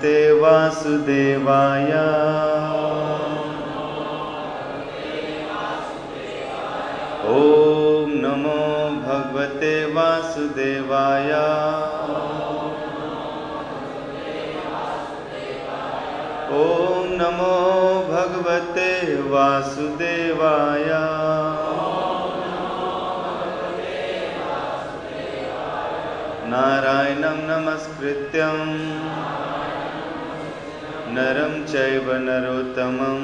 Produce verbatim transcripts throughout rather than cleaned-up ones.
भगवते वासुदेवाय। ओम नमो भगवते वासुदेवाय। ओम नमो भगवते वासुदेवाय। नारायणं नमस्कृत्यं नरं चैव नरोत्तमं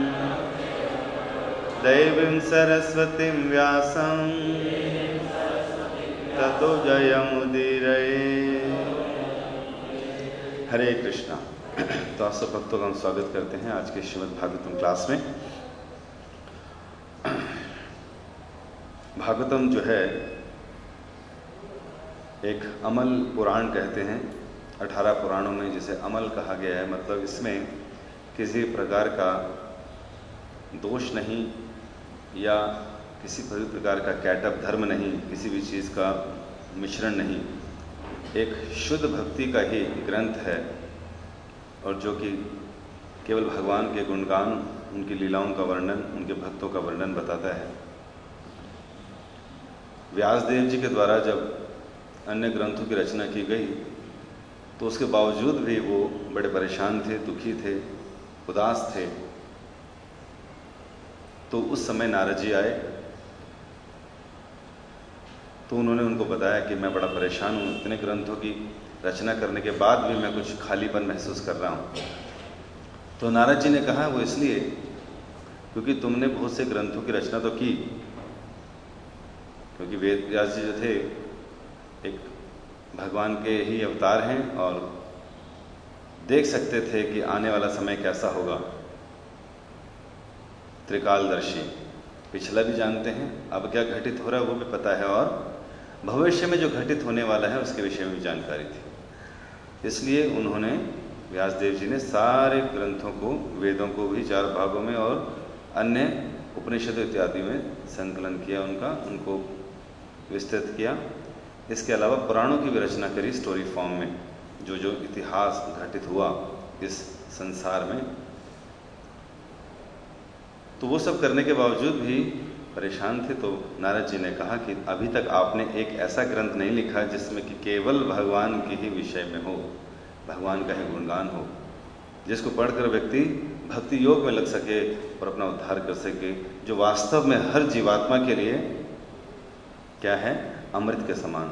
देवीं सरस्वतीं व्यासं ततो जयमुदीरये। हरे कृष्णा। तो आप सब भक्तों का हम स्वागत करते हैं आज के श्रीमद् भागवतम क्लास में। भागवतम जो है एक अमल पुराण कहते हैं। अठारह पुराणों में जिसे अमल कहा गया है, मतलब इसमें किसी प्रकार का दोष नहीं या किसी भी प्रकार का कैटअप धर्म नहीं, किसी भी चीज़ का मिश्रण नहीं, एक शुद्ध भक्ति का ही ग्रंथ है और जो कि केवल भगवान के गुणगान, उनकी लीलाओं का वर्णन, उनके भक्तों का वर्णन बताता है। व्यासदेव जी के द्वारा जब अन्य ग्रंथों की रचना की गई तो उसके बावजूद भी वो बड़े परेशान थे, दुखी थे, उदास थे। तो उस समय नारद जी आए तो उन्होंने उनको बताया कि मैं बड़ा परेशान हूँ, इतने ग्रंथों की रचना करने के बाद भी मैं कुछ खालीपन महसूस कर रहा हूँ। तो नारद जी ने कहा वो इसलिए क्योंकि तुमने बहुत से ग्रंथों की रचना तो की, क्योंकि वेद व्यास जी जो थे एक भगवान के ही अवतार हैं और देख सकते थे कि आने वाला समय कैसा होगा। त्रिकालदर्शी, पिछला भी जानते हैं, अब क्या घटित हो रहा है वो भी पता है, और भविष्य में जो घटित होने वाला है उसके विषय में भी जानकारी थी। इसलिए उन्होंने, व्यासदेव जी ने सारे ग्रंथों को, वेदों को भी चार भागों में और अन्य उपनिषद इत्यादि में संकलन किया, उनका उनको विस्तृत किया। इसके अलावा पुराणों की भी रचना करी स्टोरी फॉर्म में, जो जो इतिहास घटित हुआ इस संसार में। तो वो सब करने के बावजूद भी परेशान थे। तो नारद जी ने कहा कि अभी तक आपने एक ऐसा ग्रंथ नहीं लिखा जिसमें कि केवल भगवान के ही विषय में हो, भगवान का ही गुणगान हो, जिसको पढ़कर व्यक्ति भक्ति योग में लग सके और अपना उद्धार कर सके, जो वास्तव में हर जीवात्मा के लिए क्या है, अमृत के समान।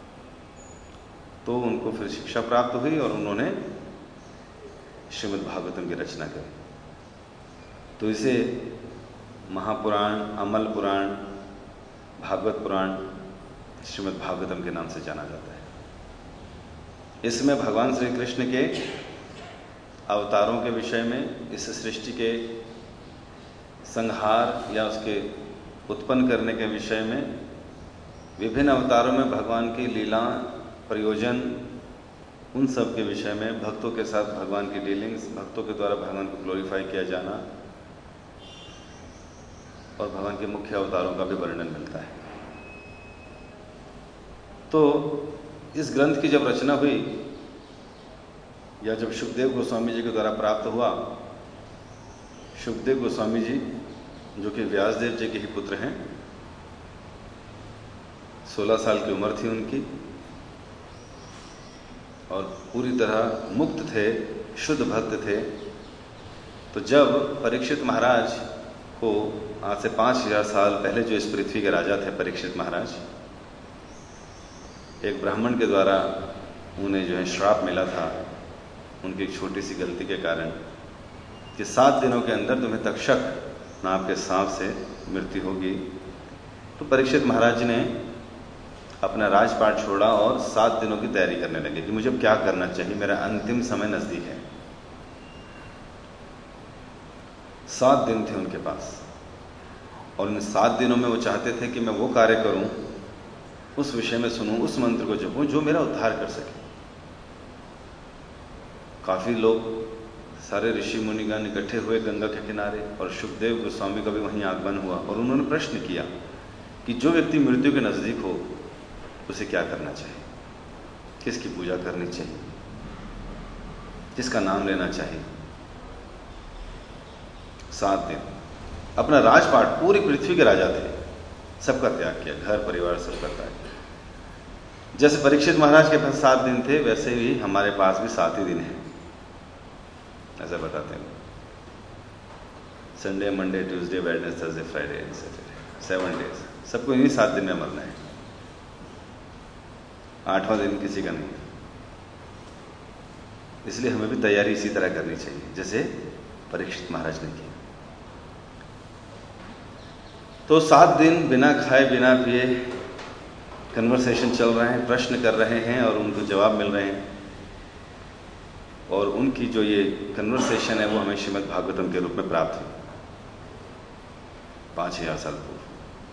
तो उनको फिर शिक्षा प्राप्त हुई और उन्होंने श्रीमद् भागवतम की रचना करी। तो इसे महापुराण, अमल पुराण, भागवत पुराण, श्रीमद् भागवतम के नाम से जाना जाता है। इसमें भगवान श्री कृष्ण के अवतारों के विषय में, इस सृष्टि के संहार या उसके उत्पन्न करने के विषय में, विभिन्न अवतारों में भगवान की लीला, प्रयोजन, उन सब के विषय में, भक्तों के साथ भगवान की डीलिंग्स, भक्तों के द्वारा भगवान को ग्लोरीफाई किया जाना और भगवान के मुख्य अवतारों का भी वर्णन मिलता है। तो इस ग्रंथ की जब रचना हुई या जब शुकदेव गोस्वामी जी के द्वारा प्राप्त हुआ, शुकदेव गोस्वामी जी जो कि व्यासदेव जी के ही पुत्र हैं, सोलह साल की उम्र थी उनकी और पूरी तरह मुक्त थे, शुद्ध भक्त थे। तो जब परीक्षित महाराज को, आज से पाँच हजार साल पहले जो इस पृथ्वी के राजा थे परीक्षित महाराज, एक ब्राह्मण के द्वारा उन्हें जो है श्राप मिला था उनकी एक छोटी सी गलती के कारण कि सात दिनों के अंदर तुम्हें तक्षक नाम के सांप से मृत्यु होगी। तो परीक्षित महाराज जी ने अपना राजपाट छोड़ा और सात दिनों की तैयारी करने लगे कि मुझे अब क्या करना चाहिए, मेरा अंतिम समय नजदीक है। सात दिन थे उनके पास और इन सात दिनों में वो चाहते थे कि मैं वो कार्य करूं, उस विषय में सुनूं, उस मंत्र को जपूं जो मेरा उद्धार कर सके। काफी लोग, सारे ऋषि मुनिगण इकट्ठे हुए गंगा के किनारे और शुकदेव गोस्वामी का भी वहीं आगमन हुआ और उन्होंने प्रश्न किया कि जो व्यक्ति मृत्यु के नजदीक हो उसे क्या करना चाहिए, किसकी पूजा करनी चाहिए। जिसका नाम लेना चाहिए। सात दिन अपना राजपाट, पूरी पृथ्वी के राजा थे, सबका त्याग किया, घर परिवार सबका त्याग किया। जैसे परीक्षित महाराज के पास सात दिन थे, वैसे ही हमारे पास भी सात ही दिन है, ऐसा बताते हैं। Sunday, Monday, Tuesday, Wednesday, Thursday, Friday and Saturday, seven days, सबको इन्हीं सात दिन में मरना है। आठवां दिन किसी का नहीं। इसलिए हमें भी तैयारी इसी तरह करनी चाहिए जैसे परीक्षित महाराज ने की। तो सात दिन बिना खाए बिना पिए कन्वर्सेशन चल रहे हैं, प्रश्न कर रहे हैं और उनको जवाब मिल रहे हैं। और उनकी जो ये कन्वर्सेशन है वो हमें श्रीमद् भागवतम के रूप में प्राप्त हुई पाँच हजार साल पूर्व।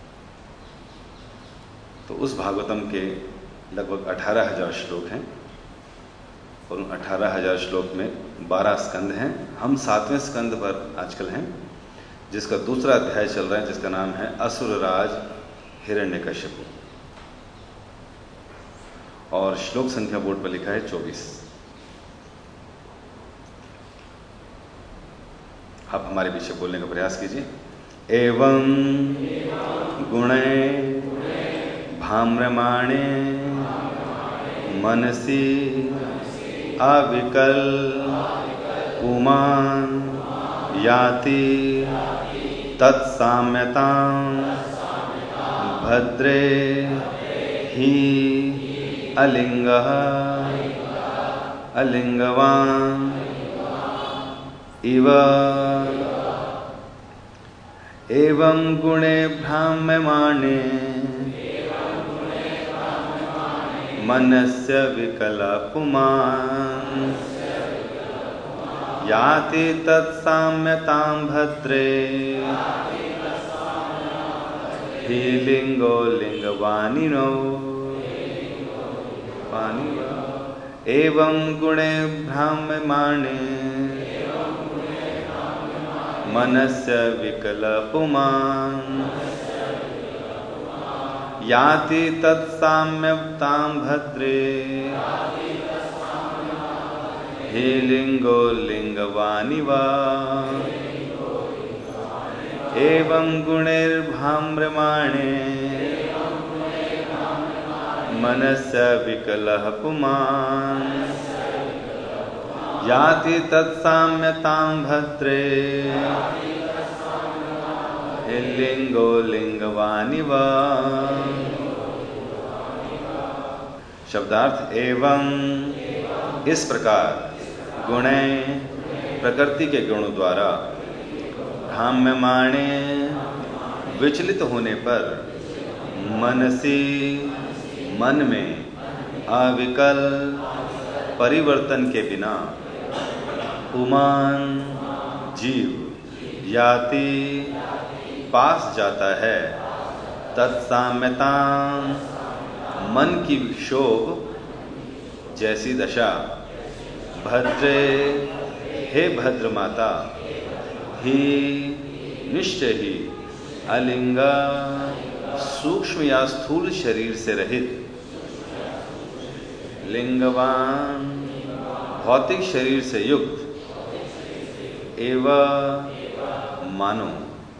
तो उस भागवतम के लगभग अठारह हजार श्लोक हैं और उन अठारह हजार श्लोक में बारह स्कंद हैं। हम सातवें स्कंद पर आजकल हैं, जिसका दूसरा अध्याय चल रहा है, जिसका नाम है असुरराज हिरण्यकश्यपु, और श्लोक संख्या बोर्ड पर लिखा है चौबीस। आप हमारे पीछे बोलने का प्रयास कीजिए। एवं गुणे भाम्रमाणे मनसि अविकल पुमान् याति तत्साम्यतां भद्रे हि अलिंगः अलिंगवान् इव। एवं गुणे भ्राम्यमाणे मनस्य विकला पुमान् याति तत्साम्यतां भद्रे हि लिंगो लिंगवानिनो पानिनो। एवं गुणे भ्राम्यमाणे मनस्य विकल पुमान् याति तत्साम्यतां भद्रे हि लिंगो लिंगवानिवा। एवं गुणैर्भाम्रमाणे मनस्य विकलः पुमान् याति तत्साम्यतां भद्रे लिंगो लिंगवानिवा। शब्दार्थ एवं इस प्रकार, गुणे प्रकृति के गुणों द्वारा, भ्राम्यमाणे विचलित होने पर, मनसी मन में, अविकल परिवर्तन के बिना, पुमान जीव, याति पास जाता है, तत्साम्यता मन की शोभ जैसी दशा, भद्रे हे भद्र माता, ही निश्चय ही, अलिंगा सूक्ष्म या स्थूल शरीर से रहित, लिंगवान भौतिक शरीर से युक्त, एवं मानो।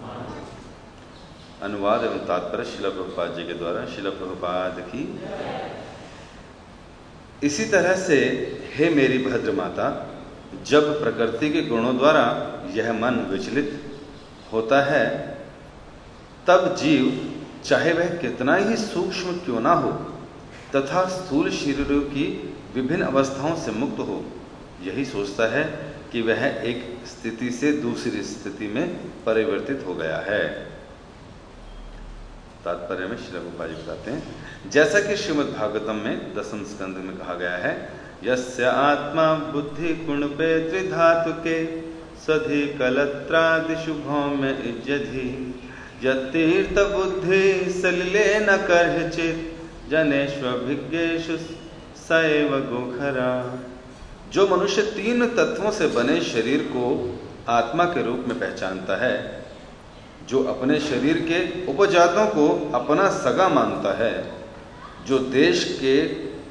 अनुवाद एवं तात्पर्य शिला प्रभुपाद जी के द्वारा। शिला प्रभुपाद की। इसी तरह से हे मेरी भद्र माता, जब प्रकृति के गुणों द्वारा यह मन विचलित होता है, तब जीव चाहे वह कितना ही सूक्ष्म क्यों ना हो तथा स्थूल शरीरों की विभिन्न अवस्थाओं से मुक्त हो, यही सोचता है कि वह एक स्थिति से दूसरी स्थिति में परिवर्तित हो गया है। तात्पर्य में श्री प्रभुपाद जी बताते हैं, जैसा कि श्रीमद् भागवतम में दसम स्कंध में कहा गया है, यस्य आत्मा बुद्धि गुणपे त्रिधातुके सधि कलत्रादिषु भौम्य इज्जधि यतीर्थ बुद्धि सलिले न कर्हिचित जनेष्वभिज्ञेषु सैव गोखरा। जो मनुष्य तीन तत्वों से बने शरीर को आत्मा के रूप में पहचानता है, जो अपने शरीर के उपजातों को अपना सगा मानता है, जो देश के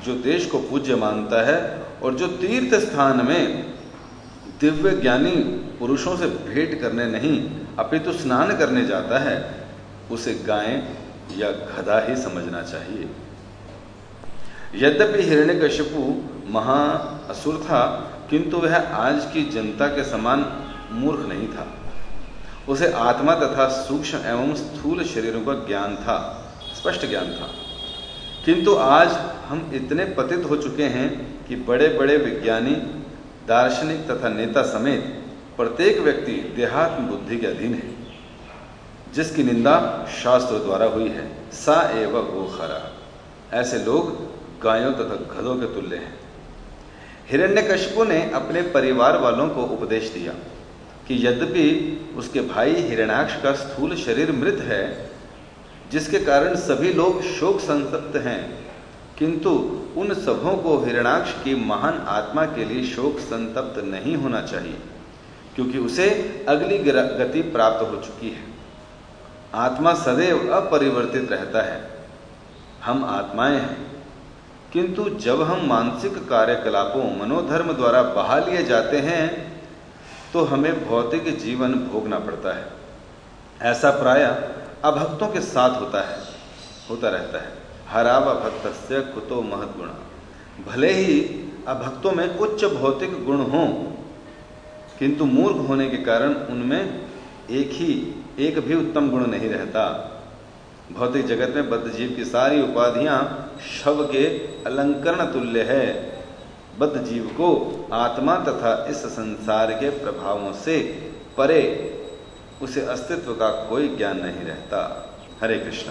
जो देश को पूज्य मानता है और जो तीर्थ स्थान में दिव्य ज्ञानी पुरुषों से भेंट करने नहीं अपितु स्नान करने जाता है, उसे गाय या गधा ही समझना चाहिए। यद्यपि हिरण्यकशिपु महाअसुर था, किंतु वह आज की जनता के समान मूर्ख नहीं था। उसे आत्मा तथा सूक्ष्म एवं स्थूल शरीरों का ज्ञान था, स्पष्ट ज्ञान था। किंतु आज हम इतने पतित हो चुके हैं कि बड़े बड़े विज्ञानी, दार्शनिक तथा नेता समेत प्रत्येक व्यक्ति देहात्म बुद्धि के अधीन है, जिसकी निंदा शास्त्रों द्वारा हुई है। सा एव गोखरा, ऐसे लोग गायों तथा गधों के तुल्य हैं। हिरण्यकशिपु ने अपने परिवार वालों को उपदेश दिया कि यद्यपि उसके भाई हिरण्याक्ष का स्थूल शरीर मृत है, जिसके कारण सभी लोग शोक संतप्त हैं, किंतु उन सबों को हिरण्याक्ष की महान आत्मा के लिए शोक संतप्त नहीं होना चाहिए, क्योंकि उसे अगली गति प्राप्त हो चुकी है। आत्मा सदैव अपरिवर्तित रहता है। हम आत्माएं हैं, किंतु जब हम मानसिक कार्यकलापों मनोधर्म द्वारा बहा लिए जाते हैं तो हमें भौतिक जीवन भोगना पड़ता है। ऐसा प्रायः अभक्तों के साथ होता है होता रहता है। हराव भक्तस्य कुतो महद्गुणा, भले ही अभक्तों में उच्च भौतिक गुण हों, किंतु मूर्ख होने के कारण उनमें एक ही एक भी उत्तम गुण नहीं रहता। भौतिक जगत में बद्ध जीव की सारी उपाधियां शव के अलंकरण तुल्य है। बद्ध जीव को आत्मा तथा इस संसार के प्रभावों से परे उसे अस्तित्व का कोई ज्ञान नहीं रहता। हरे कृष्णा।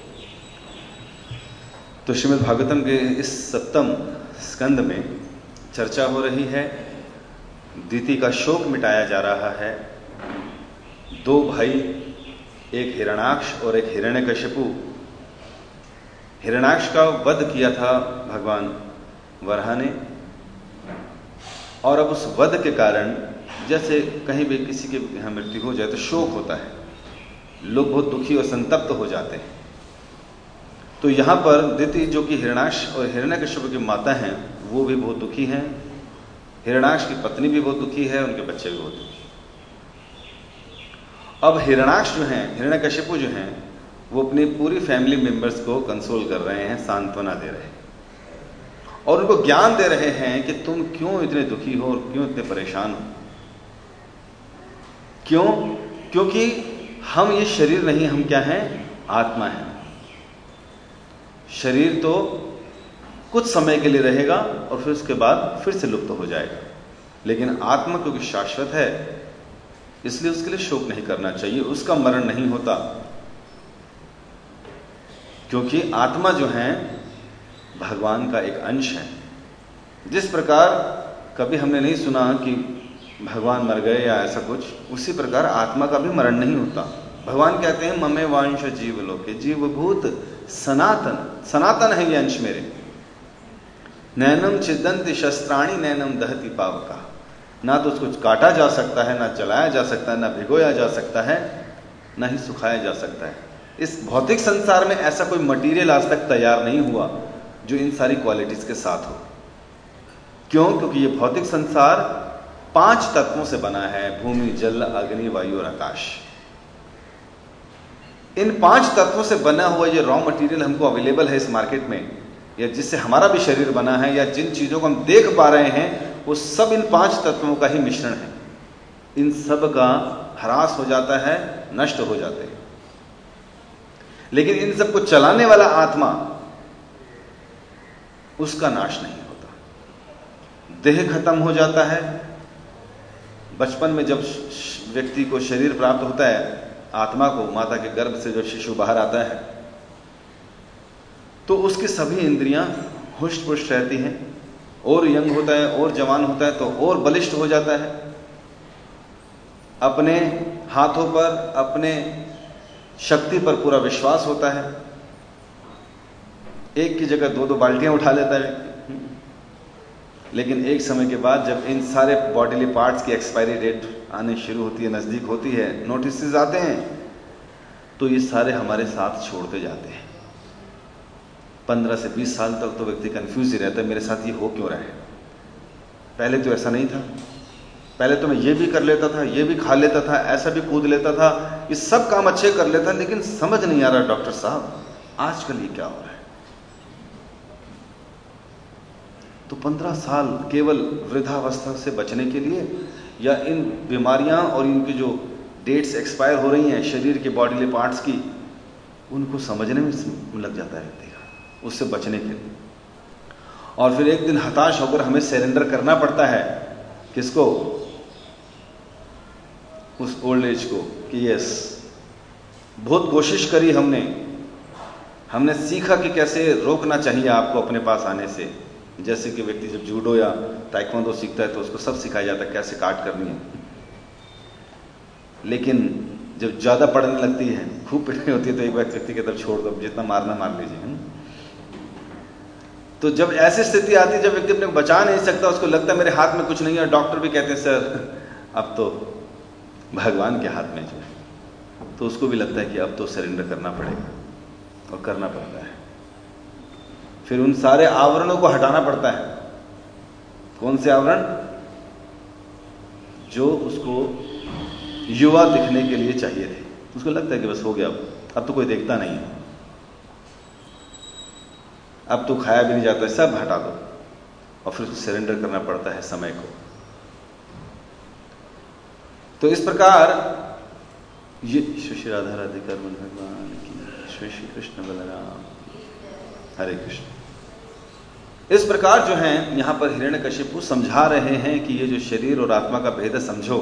तो श्रीमद् भागवतम के इस सप्तम स्कंद में चर्चा हो रही है। दीति का शोक मिटाया जा रहा है। दो भाई, एक हिरण्याक्ष और एक हिरण्यकशिपु। हिरण्याक्ष का वध किया था भगवान वराह ने, और अब उस वध के कारण जैसे कहीं भी किसी के यहां मृत्यु हो जाए तो शोक होता है, लोग बहुत दुखी और संतप्त हो जाते हैं। तो यहां पर दिति जो कि हिरण्याक्ष और हिरण्यकशिपु की माता हैं, वो भी बहुत दुखी हैं। हिरण्याक्ष की पत्नी भी बहुत दुखी है, उनके बच्चे भी बहुत दुखी। अब हिरण्याक्ष जो हैं, हिरण्यकशिपु जो हैं, वो अपनी पूरी फैमिली मेंबर्स को कंसोल कर रहे हैं, सांत्वना दे रहे हैं और उनको ज्ञान दे रहे हैं कि तुम क्यों इतने दुखी हो और क्यों इतने परेशान हो। क्यों? क्योंकि हम ये शरीर नहीं, हम क्या हैं? आत्मा है। शरीर तो कुछ समय के लिए रहेगा और फिर उसके बाद फिर से लुप्त हो जाएगा, लेकिन आत्मा क्योंकि शाश्वत है, इसलिए उसके लिए शोक नहीं करना चाहिए। उसका मरण नहीं होता, क्योंकि आत्मा जो है भगवान का एक अंश है। जिस प्रकार कभी हमने नहीं सुना कि भगवान मर गए या ऐसा कुछ, उसी प्रकार आत्मा का भी मरण नहीं होता। भगवान कहते हैं ममे वांश जीव लोके, जीवभूत सनातन, सनातन है ये अंश मेरे। नैनम छिदंति शस्त्राणी नैनम दहति पावका, ना तो उसको काटा जा सकता है, ना जलाया जा सकता है, ना भिगोया जा सकता है, ना ही सुखाया जा सकता है। इस भौतिक संसार में ऐसा कोई मटेरियल आज तक तैयार नहीं हुआ जो इन सारी क्वालिटीज के साथ हो। क्यों? क्योंकि ये भौतिक संसार पांच तत्वों से बना है, भूमि, जल, अग्नि, वायु और आकाश। इन पांच तत्वों से बना हुआ ये रॉ मटेरियल हमको अवेलेबल है इस मार्केट में, या जिससे हमारा भी शरीर बना है, या जिन चीजों को हम देख पा रहे हैं, वो सब इन पांच तत्वों का ही मिश्रण है। इन सब का ह्रास हो जाता है, नष्ट हो जाते हैं, लेकिन इन सबको चलाने वाला आत्मा, उसका नाश नहीं होता। देह खत्म हो जाता है। बचपन में जब व्यक्ति को शरीर प्राप्त होता है, आत्मा को माता के गर्भ से जो शिशु बाहर आता है, तो उसकी सभी इंद्रियां हुष्ट पुष्ट रहती हैं, और यंग होता है, और जवान होता है तो और बलिष्ठ हो जाता है। अपने हाथों पर, अपने शक्ति पर पूरा विश्वास होता है। एक की जगह दो दो बाल्टियां उठा लेता है व्यक्ति। लेकिन एक समय के बाद जब इन सारे बॉडीली पार्ट्स की एक्सपायरी डेट आने शुरू होती है, नजदीक होती है, नोटिस आते हैं, तो ये सारे हमारे साथ छोड़ते जाते हैं। पंद्रह से बीस साल तक तो व्यक्ति कंफ्यूज ही रहता है, मेरे साथ ये हो क्यों रहा है। पहले तो ऐसा नहीं था, पहले तो मैं ये भी कर लेता था, ये भी खा लेता था, ऐसा भी कूद लेता था, ये सब काम अच्छे कर लेता, लेकिन समझ नहीं आ रहा डॉक्टर साहब आजकल ये क्या हो रहा है। तो पंद्रह साल केवल वृद्धावस्था से बचने के लिए, या इन बीमारियां और इनकी जो डेट्स एक्सपायर हो रही हैं शरीर के बॉडीली पार्ट्स की, उनको समझने में लग जाता है व्यक्ति का, उससे बचने के लिए। और फिर एक दिन हताश होकर हमें सरेंडर करना पड़ता है, किसको? उस ओल्ड एज को, कि यस बहुत कोशिश करी हमने हमने सीखा कि कैसे रोकना चाहिए आपको अपने पास आने से। जैसे कि व्यक्ति जब जूडो या ताइक्वांडो सीखता है तो उसको सब सिखाया जाता है कैसे काट करनी है, लेकिन जब ज्यादा पढ़ने लगती है, खूब पिटनी होती है, तो एक बार व्यक्ति की तरफ छोड़ दो, जितना मारना मार लीजिए। तो जब ऐसी स्थिति आती है जब व्यक्ति अपने को बचा नहीं सकता, उसको लगता है मेरे हाथ में कुछ नहीं है, डॉक्टर भी कहते हैं सर अब तो भगवान के हाथ में जो है, तो उसको भी लगता है कि अब तो सरेंडर करना पड़ेगा, और करना पड़ता है। फिर उन सारे आवरणों को हटाना पड़ता है। कौन से आवरण? जो उसको युवा दिखने के लिए चाहिए थे। उसको लगता है कि बस हो गया, अब अब तो कोई देखता नहीं है, अब तो खाया भी नहीं जाता है, सब हटा दो, और फिर उसको सरेंडर करना पड़ता है समय को। तो इस प्रकार ये श्री राधा राधिका भगवान की, श्री श्री कृष्ण बलराम, हरे कृष्ण। इस प्रकार जो है यहां पर हिरण्यकशिपु समझा रहे हैं कि ये जो शरीर और आत्मा का भेद समझो,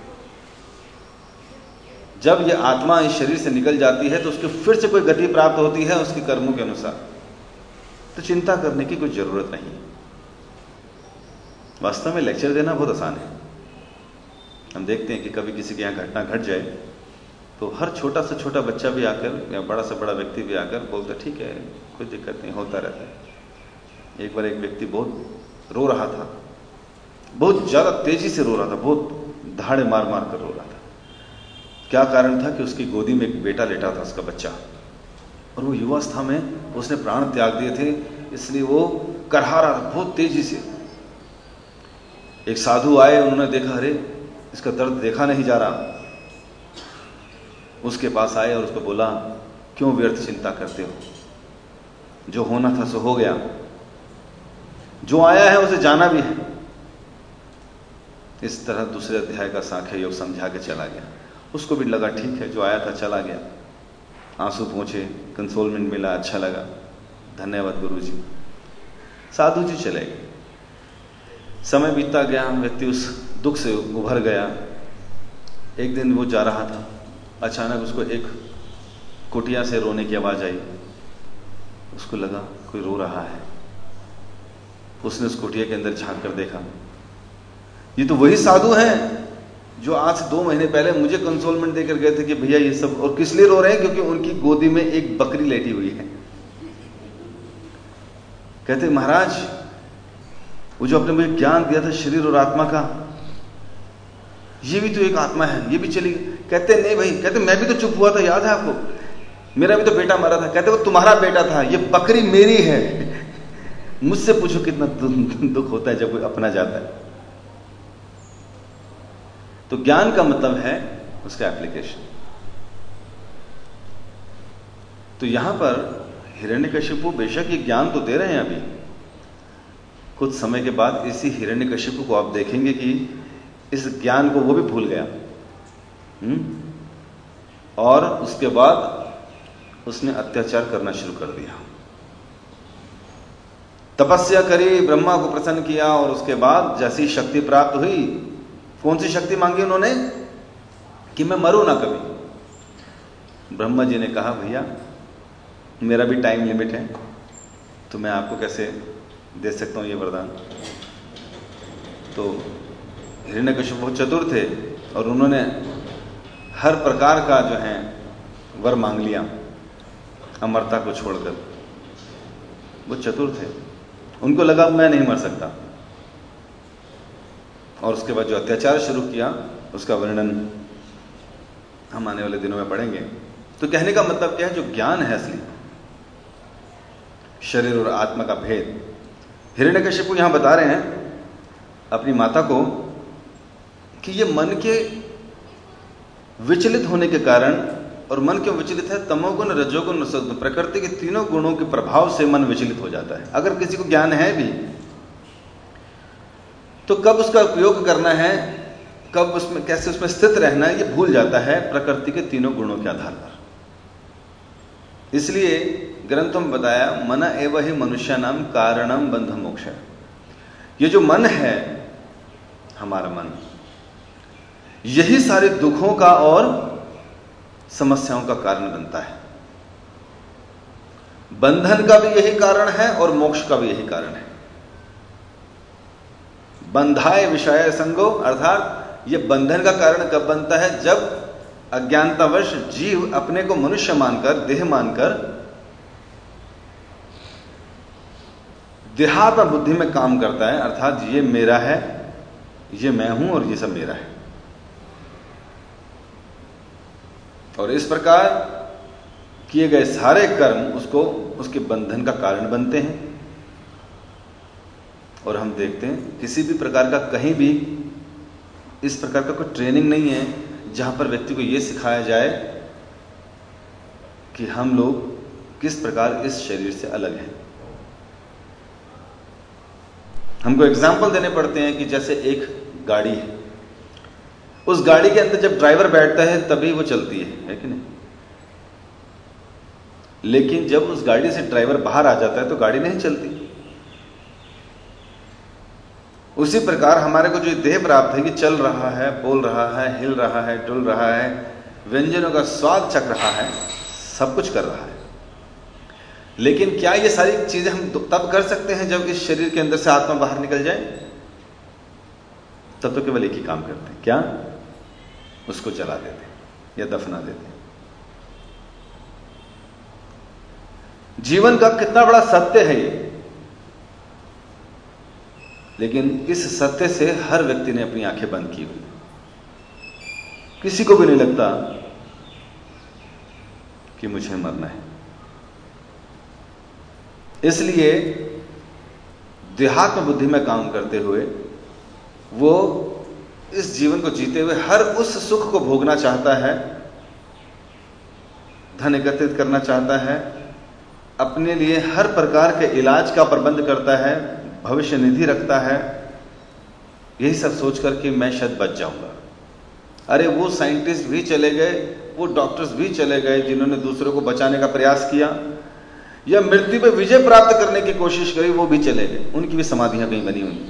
जब ये आत्मा इस शरीर से निकल जाती है तो उसको फिर से कोई गति प्राप्त होती है उसके कर्मों के अनुसार, तो चिंता करने की कोई जरूरत नहीं। वास्तव में लेक्चर देना बहुत आसान है। हम देखते हैं कि कभी किसी के यहाँ घटना घट जाए तो हर छोटा से छोटा बच्चा भी आकर या बड़ा से बड़ा व्यक्ति भी आकर बोलता ठीक है, कोई दिक्कत नहीं, होता रहता है। एक बार एक व्यक्ति बहुत रो रहा था, बहुत ज्यादा तेजी से रो रहा था, बहुत दहाड़े मार मार कर रो रहा था। क्या कारण था कि उसकी गोदी में एक बेटा लेटा था, उसका बच्चा, और वो युवावस्था में उसने प्राण त्याग दिए थे, इसलिए वो करहा रहा था बहुत तेजी से। एक साधु आए, उन्होंने देखा अरे इसका दर्द देखा नहीं जा रहा, उसके पास आए और उसको बोला क्यों व्यर्थ चिंता करते हो, जो होना था सो हो गया, जो आया है उसे जाना भी है। इस तरह दूसरे अध्याय का सांख्य योग समझा के चला गया। उसको भी लगा ठीक है, जो आया था चला गया, आंसू पहुंचे, कंसोलमेंट मिला, अच्छा लगा, धन्यवाद गुरु जी। साधु जी चले गए। समय बीतता गया, व्यक्ति उस दुख से उभर गया। एक दिन वो जा रहा था, अचानक उसको एक कुटिया से रोने की आवाज आई। उसको लगा कोई रो रहा है। उसने उस कुटिया के अंदर झांक कर देखा, ये तो वही साधु हैं जो आज से दो महीने पहले मुझे कंसोलमेंट देकर गए थे कि भैया ये सब, और किस लिए रो रहे हैं, क्योंकि उनकी गोदी में एक बकरी लेटी हुई है। कहते महाराज वो जो आपने मुझे ज्ञान दिया था शरीर और आत्मा का, ये भी तो एक आत्मा है, ये भी चली। कहते नहीं भाई, कहते मैं भी तो चुप हुआ था, याद है आपको, मेरा भी तो बेटा मरा था। कहते वो तुम्हारा बेटा था, ये बकरी मेरी है। मुझसे पूछो कितना दुख होता है जब कोई अपना जाता है। तो ज्ञान का मतलब है उसका एप्लीकेशन। तो यहां पर हिरण्यकशिपु बेशक ये ज्ञान तो दे रहे हैं, अभी कुछ समय के बाद इसी हिरण्यकशिपु को आप देखेंगे कि इस ज्ञान को वो भी भूल गया। हुँ? और उसके बाद उसने अत्याचार करना शुरू कर दिया, तपस्या करी, ब्रह्मा को प्रसन्न किया, और उसके बाद जैसी शक्ति प्राप्त हुई, कौन सी शक्ति मांगी उन्होंने कि मैं मरूं ना कभी। ब्रह्मा जी ने कहा भैया मेरा भी टाइम लिमिट है, तो मैं आपको कैसे दे सकता हूं ये वरदान। तो हिरण्यकशिपु बहुत चतुर थे और उन्होंने हर प्रकार का जो है वर मांग लिया अमरता को छोड़कर। वो चतुर थे, उनको लगा मैं नहीं मर सकता, और उसके बाद जो अत्याचार शुरू किया उसका वर्णन हम आने वाले दिनों में पढ़ेंगे। तो कहने का मतलब क्या है, जो ज्ञान है असली, शरीर और आत्मा का भेद। हिरण्यकशिपु यहां बता रहे हैं अपनी माता को कि ये मन के विचलित होने के कारण, और मन क्यों विचलित है, तमोगुण, रजोगुण और सत्वगुण, प्रकृति के तीनों गुणों के प्रभाव से मन विचलित हो जाता है। अगर किसी को ज्ञान है भी तो कब उसका उपयोग करना है, कब उसमें कैसे उसमें स्थित रहना है, ये भूल जाता है प्रकृति के तीनों गुणों के आधार पर। इसलिए ग्रंथों में बताया मन एव ही मनुष्य नाम कारणम बंध मोक्ष। ये जो मन है, हमारा मन, यही सारे दुखों का और समस्याओं का कारण बनता है। बंधन का भी यही कारण है और मोक्ष का भी यही कारण है। बंधाय विषय संगो, अर्थात ये बंधन का कारण कब बनता है, जब अज्ञानतावश जीव अपने को मनुष्य मानकर, देह मानकर देहात्म बुद्धि में काम करता है, अर्थात ये मेरा है, ये मैं हूं और ये सब मेरा है। और इस प्रकार किए गए सारे कर्म उसको उसके बंधन का कारण बनते हैं। और हम देखते हैं किसी भी प्रकार का, कहीं भी इस प्रकार का कोई ट्रेनिंग नहीं है जहां पर व्यक्ति को यह सिखाया जाए कि हम लोग किस प्रकार इस शरीर से अलग हैं। हमको एग्जाम्पल देने पड़ते हैं कि जैसे एक गाड़ी है, उस गाड़ी के अंदर जब ड्राइवर बैठता है तभी वो चलती है, है कि नहीं? लेकिन जब उस गाड़ी से ड्राइवर बाहर आ जाता है तो गाड़ी नहीं चलती। उसी प्रकार हमारे को जो देह प्राप्त है कि चल रहा है, बोल रहा है, हिल रहा है, डुल रहा है, व्यंजनों का स्वाद चख रहा है, सब कुछ कर रहा है। लेकिन क्या ये सारी चीजें हम तब कर सकते हैं जब इस शरीर के अंदर से आत्मा बाहर निकल जाए? तब तो केवल एक ही काम करते हैं, क्या? उसको जला देते हैं या दफना देते हैं। जीवन का कितना बड़ा सत्य है ये, लेकिन इस सत्य से हर व्यक्ति ने अपनी आंखें बंद की हुई। किसी को भी नहीं लगता कि मुझे मरना है। इसलिए देहात्म बुद्धि में काम करते हुए वो इस जीवन को जीते हुए हर उस सुख को भोगना चाहता है, धन एकत्रित करना चाहता है, अपने लिए हर प्रकार के इलाज का प्रबंध करता है, भविष्य निधि रखता है, यही सब सोच करके मैं शायद बच जाऊंगा। अरे वो साइंटिस्ट भी चले गए, वो डॉक्टर्स भी चले गए जिन्होंने दूसरों को बचाने का प्रयास किया या मृत्यु पर विजय प्राप्त करने की कोशिश करी, वो भी चले गए, उनकी भी समाधियां कहीं बनी हुई।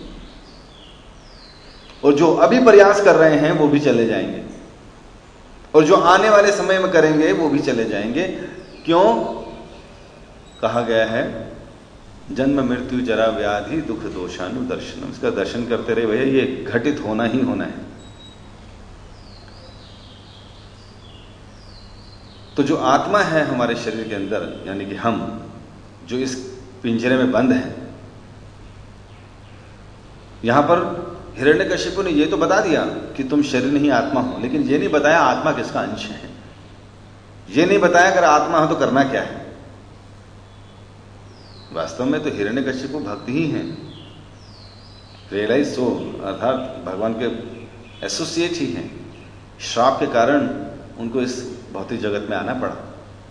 और जो अभी प्रयास कर रहे हैं वो भी चले जाएंगे, और जो आने वाले समय में करेंगे वो भी चले जाएंगे। क्यों? कहा गया है जन्म मृत्यु जरा व्याधि दुख दोषानुदर्शनम। इसका दर्शन करते रहे भैया, ये घटित होना ही होना है। तो जो आत्मा है हमारे शरीर के अंदर, यानी कि हम जो इस पिंजरे में बंद हैं, यहां पर हिरण्यकशिपु ने यह तो बता दिया कि तुम शरीर नहीं आत्मा हो, लेकिन यह नहीं बताया आत्मा किसका अंश है। यह नहीं बताया अगर आत्मा हो तो करना क्या है। वास्तव में तो हिरण्यकशिपु भक्त ही हैं, रियलाइज सोल, अर्थात भगवान के एसोसिएट ही हैं। श्राप के कारण उनको इस भौतिक जगत में आना पड़ा।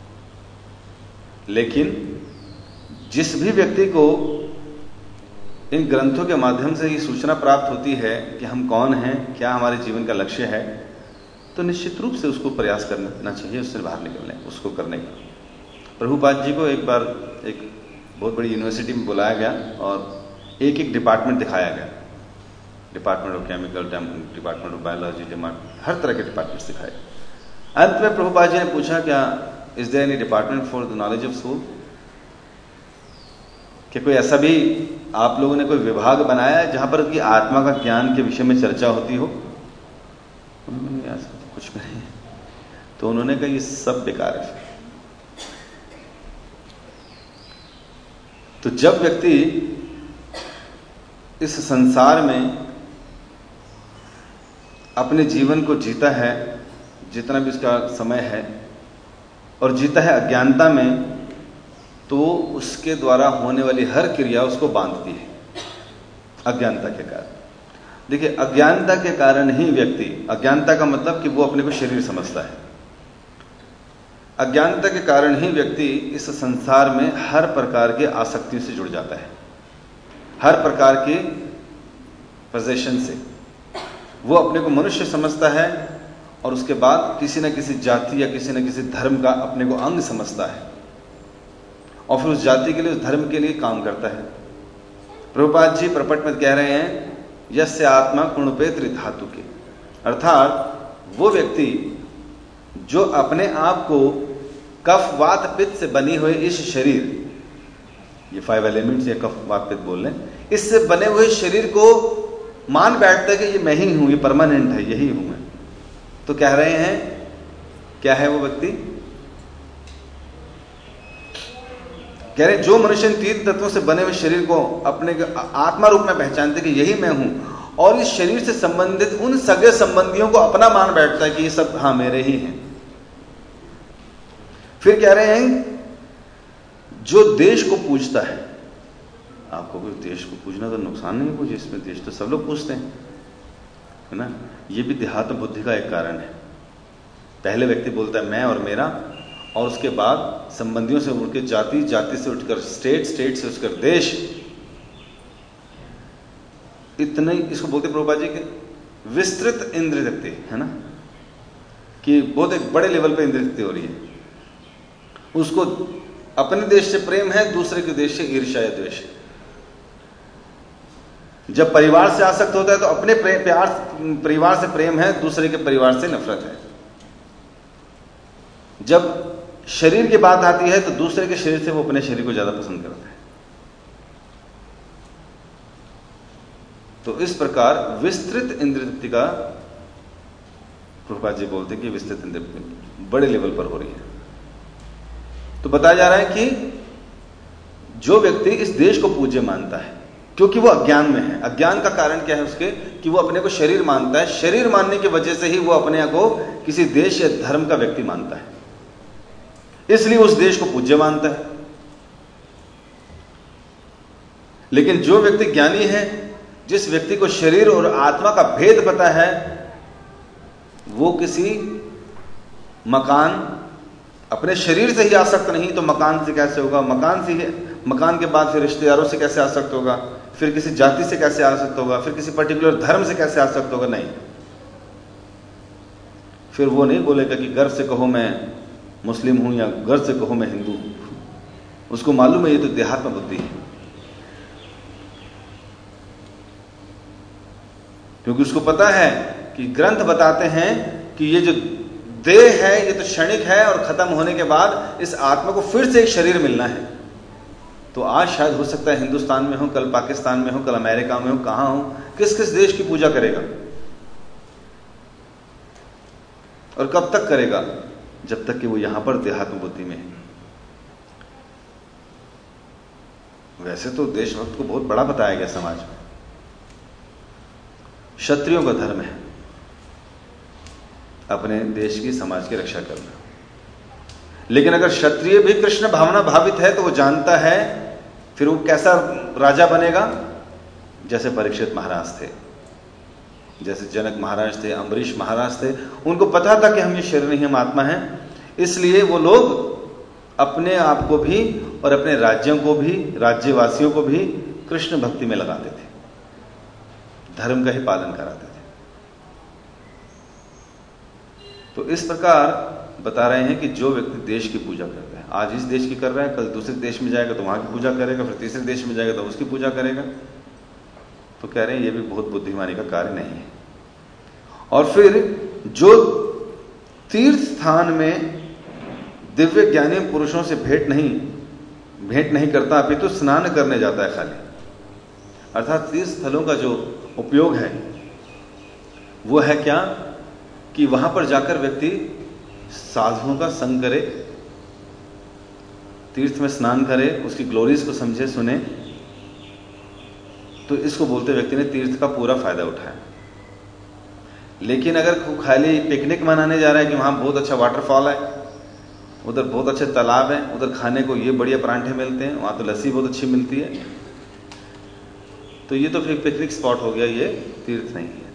लेकिन जिस भी व्यक्ति को इन ग्रंथों के माध्यम से ये सूचना प्राप्त होती है कि हम कौन हैं, क्या हमारे जीवन का लक्ष्य है, तो निश्चित रूप से उसको प्रयास करना चाहिए उससे बाहर निकलने, उसको करने का। प्रभुपाद जी को एक बार एक बहुत बड़ी यूनिवर्सिटी में बुलाया गया और एक एक डिपार्टमेंट दिखाया गया। Department of chemical, department of biology, department, हर तरह के डिपार्टमेंट्स दिखाए। अंत में प्रभुपाद जी ने पूछा, क्या is there any department for the knowledge of soul? कि कोई ऐसा भी आप लोगों ने कोई विभाग बनाया है जहां पर की आत्मा का ज्ञान के विषय में चर्चा होती हो? उन्होंने ऐसा कुछ भी नहीं। तो उन्होंने कहा ये सब बेकार है। तो जब व्यक्ति इस संसार में अपने जीवन को जीता है, जितना भी उसका समय है, और जीता है अज्ञानता में, तो उसके द्वारा होने वाली हर क्रिया उसको बांधती है अज्ञानता के कारण। देखिए, अज्ञानता के कारण ही व्यक्ति, अज्ञानता का मतलब कि वो अपने को शरीर समझता है, अज्ञानता के कारण ही व्यक्ति इस संसार में हर प्रकार की आसक्तियों से जुड़ जाता है, हर प्रकार के पोजेशन से। वो अपने को मनुष्य समझता है और उसके बाद किसी न किसी जाति या किसी न किसी धर्म का अपने को अंग समझता है और फिर उस जाति के लिए, उस धर्म के लिए काम करता है। प्रभुपाद जी प्रपट में कह रहे हैं यस्य आत्मा कुणुपे त्रिधातु के, अर्थात वो व्यक्ति जो अपने आप को कफ वात पित्त से बनी हुई इस शरीर, ये फाइव एलिमेंट्स या कफ वात पित्त बोल लें, इससे बने हुए शरीर को मान बैठता है कि ये मैं ही हूं, ये परमानेंट है, यही हूं मैं। तो कह रहे हैं क्या है वो व्यक्ति? कह रहे जो मनुष्य इन तीन तत्वों से बने हुए शरीर को अपने आत्मा रूप में पहचानते कि यही मैं हूं और इस शरीर से संबंधित उन सगे संबंधियों को अपना मान बैठता है कि ये सब हाँ मेरे ही हैं। फिर कह रहे हैं जो देश को पूजता है, आपको कोई देश को पूजना तो नुकसान नहीं पूछे, इसमें देश तो सब लोग पूछते हैं, है ना। ये भी देहात्म बुद्धि का एक कारण है। पहले व्यक्ति बोलता है मैं और मेरा, और उसके बाद संबंधियों से उठकर जाति, जाति से उठकर स्टेट, स्टेट से उठकर देश, इतने इसको बोलते प्रभुपाद जी के विस्तृत इंद्रियतृप्ति, है ना, कि बहुत एक बड़े लेवल पे इंद्रियतृप्ति हो रही है। उसको अपने देश से प्रेम है, दूसरे के देश से ईर्ष्या या द्वेष है। जब परिवार से आसक्त होता है तो अपने प्यार परिवार से प्रेम है, दूसरे के परिवार से नफरत है। जब शरीर की बात आती है तो दूसरे के शरीर से वो अपने शरीर को ज्यादा पसंद करता है। तो इस प्रकार विस्तृत इंद्रियतृप्ति का प्रभुपाद जी बोलते हैं कि विस्तृत इंद्रियतृप्ति बड़े लेवल पर हो रही है। तो बताया जा रहा है कि जो व्यक्ति इस देश को पूज्य मानता है क्योंकि वो अज्ञान में है, अज्ञान का कारण क्या है उसके, कि वो अपने को शरीर मानता है, शरीर मानने की वजह से ही वो अपने को किसी देश या धर्म का व्यक्ति मानता है, इसलिए उस देश को पूज्य मानता है। लेकिन जो व्यक्ति ज्ञानी है, जिस व्यक्ति को शरीर और आत्मा का भेद पता है, वो किसी मकान, अपने शरीर से ही आसक्त नहीं तो मकान से कैसे होगा, मकान से ही, मकान के बाद फिर रिश्तेदारों से कैसे आसक्त होगा, फिर किसी जाति से कैसे आसक्त होगा, फिर किसी पर्टिकुलर धर्म से कैसे आसक्त होगा, नहीं। फिर वो नहीं बोलेगा कि गर्व से कहो मैं मुस्लिम हूं या गर्व से कहो मैं हिंदू हूं। उसको मालूम है ये तो देहात्म बुद्धि है, क्योंकि उसको पता है कि ग्रंथ बताते हैं कि ये जो देह है ये तो क्षणिक है और खत्म होने के बाद इस आत्मा को फिर से एक शरीर मिलना है। तो आज शायद हो सकता है हिंदुस्तान में हो, कल पाकिस्तान में हो, कल अमेरिका में हो, कहां हो, किस किस देश की पूजा करेगा और कब तक करेगा, जब तक कि वो यहां पर देहात्म बुद्धि में है। वैसे तो देशभक्त को बहुत बड़ा बताया गया समाज में, क्षत्रियों का धर्म है अपने देश की, समाज की रक्षा करना। लेकिन अगर क्षत्रिय भी कृष्ण भावना भावित है तो वो जानता है फिर वो कैसा राजा बनेगा, जैसे परीक्षित महाराज थे, जैसे जनक महाराज थे, अम्बरीश महाराज थे। उनको पता था कि हम ये शरीर नहीं, हम आत्मा हैं, इसलिए वो लोग अपने आप को भी और अपने राज्यों को भी, राज्यवासियों को भी कृष्ण भक्ति में लगाते थे, धर्म का ही पालन कराते थे। तो इस प्रकार बता रहे हैं कि जो व्यक्ति देश की पूजा करता है, आज इस देश की कर रहा है, कल दूसरे देश में जाएगा तो वहां की पूजा करेगा, फिर तीसरे देश में जाएगा तो उसकी पूजा करेगा, तो कह रहे हैं ये भी बहुत बुद्धिमानी का कार्य नहीं है। और फिर जो तीर्थ स्थान में दिव्य ज्ञानी पुरुषों से भेंट नहीं भेंट नहीं करता, अभी तो स्नान करने जाता है खाली, अर्थात तीर्थ स्थलों का जो उपयोग है वो है क्या, कि वहां पर जाकर व्यक्ति साधुओं का संग करे, तीर्थ में स्नान करे, उसकी ग्लोरीज को समझे सुने, तो इसको बोलते व्यक्ति ने तीर्थ का पूरा फायदा उठाया। लेकिन अगर खाली पिकनिक मनाने जा रहा है कि वहां बहुत अच्छा वाटरफॉल है उधर बहुत अच्छे तालाब हैं, उधर खाने को ये बढ़िया परांठे मिलते हैं, वहां तो लस्सी बहुत अच्छी मिलती है, तो ये तो फिर पिकनिक स्पॉट हो गया, ये तीर्थ नहीं है।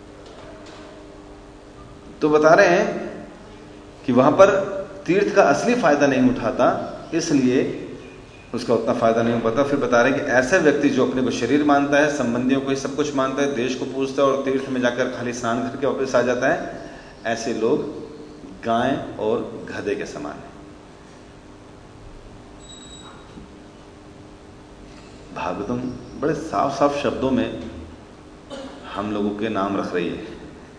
तो बता रहे हैं कि वहां पर तीर्थ का असली फायदा नहीं उठाता, इसलिए उसका उतना फायदा नहीं हो पाता। फिर बता रहे हैं कि ऐसा व्यक्ति जो अपने को शरीर मानता है, संबंधियों को सब कुछ मानता है, देश को पूजता है और तीर्थ में जाकर खाली स्नान करके वापस आ जाता है, ऐसे लोग गाय और गधे के समान है। भागवतम बड़े साफ साफ शब्दों में हम लोगों के नाम रख रही है।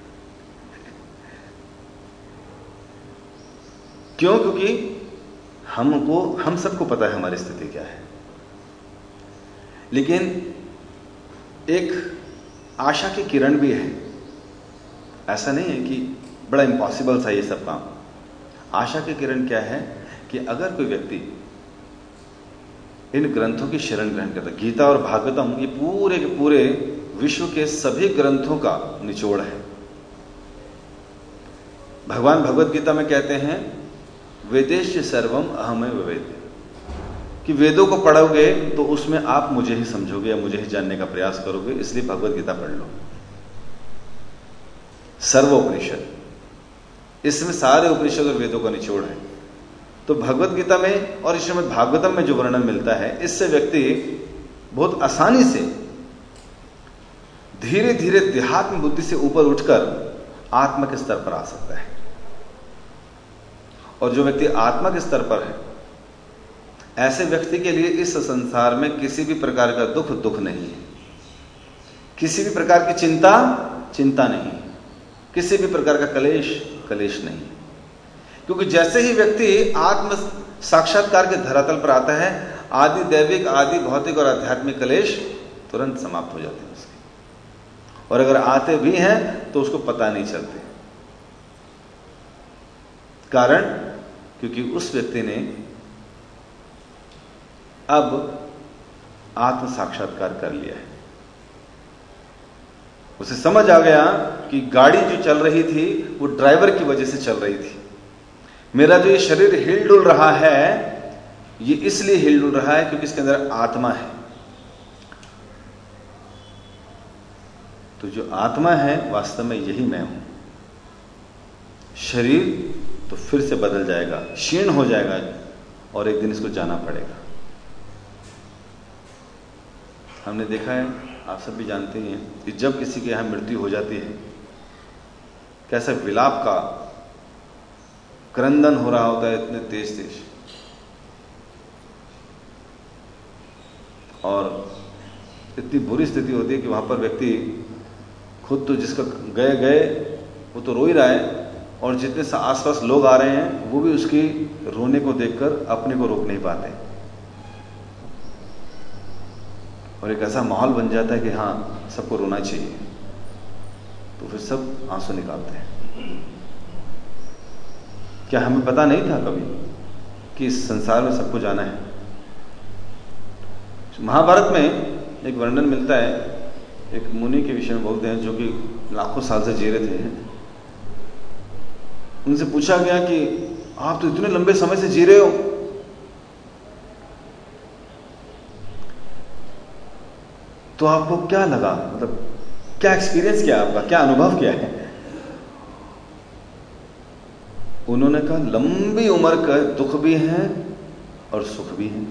क्यों? क्योंकि हमको हम सबको पता है हमारी स्थिति क्या है, लेकिन एक आशा की किरण भी है। ऐसा नहीं है कि बड़ा इम्पॉसिबल सा ये सब काम। आशा की किरण क्या है कि अगर कोई व्यक्ति इन ग्रंथों की शरण ग्रहण करता, गीता और भागवतम ये पूरे के पूरे विश्व के सभी ग्रंथों का निचोड़ है। भगवान भगवत गीता में कहते हैं वेदेश सर्वम अहमेव वेद, कि वेदों को पढ़ोगे तो उसमें आप मुझे ही समझोगे या मुझे ही जानने का प्रयास करोगे, इसलिए भगवत गीता पढ़ लो। सर्वोपनिषद, इसमें सारे उपनिषद और वेदों का निचोड़ है। तो भगवत गीता में और श्रीमद् भागवतम में जो वर्णन मिलता है, इससे व्यक्ति बहुत आसानी से धीरे धीरे देहात्म बुद्धि से ऊपर उठकर आत्मा के स्तर पर आ सकता है। और जो व्यक्ति आत्मा के स्तर पर है, ऐसे व्यक्ति के लिए इस संसार में किसी भी प्रकार का दुख दुख नहीं है, किसी भी प्रकार की चिंता चिंता नहीं, किसी भी प्रकार का कलेश कलेश नहीं। क्योंकि जैसे ही व्यक्ति आत्म साक्षात्कार के धरातल पर आता है, आदि दैविक आदि भौतिक और आध्यात्मिक कलेश तुरंत समाप्त हो जाते हैं उसके, और अगर आते भी हैं तो उसको पता नहीं चलते। कारण क्योंकि उस व्यक्ति ने अब आत्म साक्षात्कार कर लिया है। उसे समझ आ गया कि गाड़ी जो चल रही थी वो ड्राइवर की वजह से चल रही थी। मेरा जो ये शरीर हिल डुल रहा है, ये इसलिए हिल डुल रहा है क्योंकि इसके अंदर आत्मा है। तो जो आत्मा है वास्तव में यही मैं हूं। शरीर तो फिर से बदल जाएगा, क्षीण हो जाएगा, और एक दिन इसको जाना पड़ेगा। हमने देखा है, आप सब भी जानते हैं कि जब किसी के यहां मृत्यु हो जाती है, कैसा विलाप का क्रंदन हो रहा होता है, इतने तेज तेज, और इतनी बुरी स्थिति होती है कि वहां पर व्यक्ति खुद तो जिसका गए गए वो तो रो ही रहा है, और जितने आसपास लोग आ रहे हैं वो भी उसकी रोने को देखकर अपने को रोक नहीं पाते, और एक ऐसा माहौल बन जाता है कि हाँ सबको रोना चाहिए, तो फिर सब आंसू निकालते हैं। क्या हमें पता नहीं था कभी कि इस संसार में सबको जाना है? महाभारत में एक वर्णन मिलता है, एक मुनि के विषय में बोलते हैं जो कि लाखों साल से जी रहे थे। उनसे पूछा गया कि आप तो इतने लंबे समय से जी रहे हो, तो आपको क्या लगा, मतलब क्या एक्सपीरियंस किया आपका, क्या अनुभव किया है? उन्होंने कहा लंबी उम्र का दुख भी है और सुख भी है।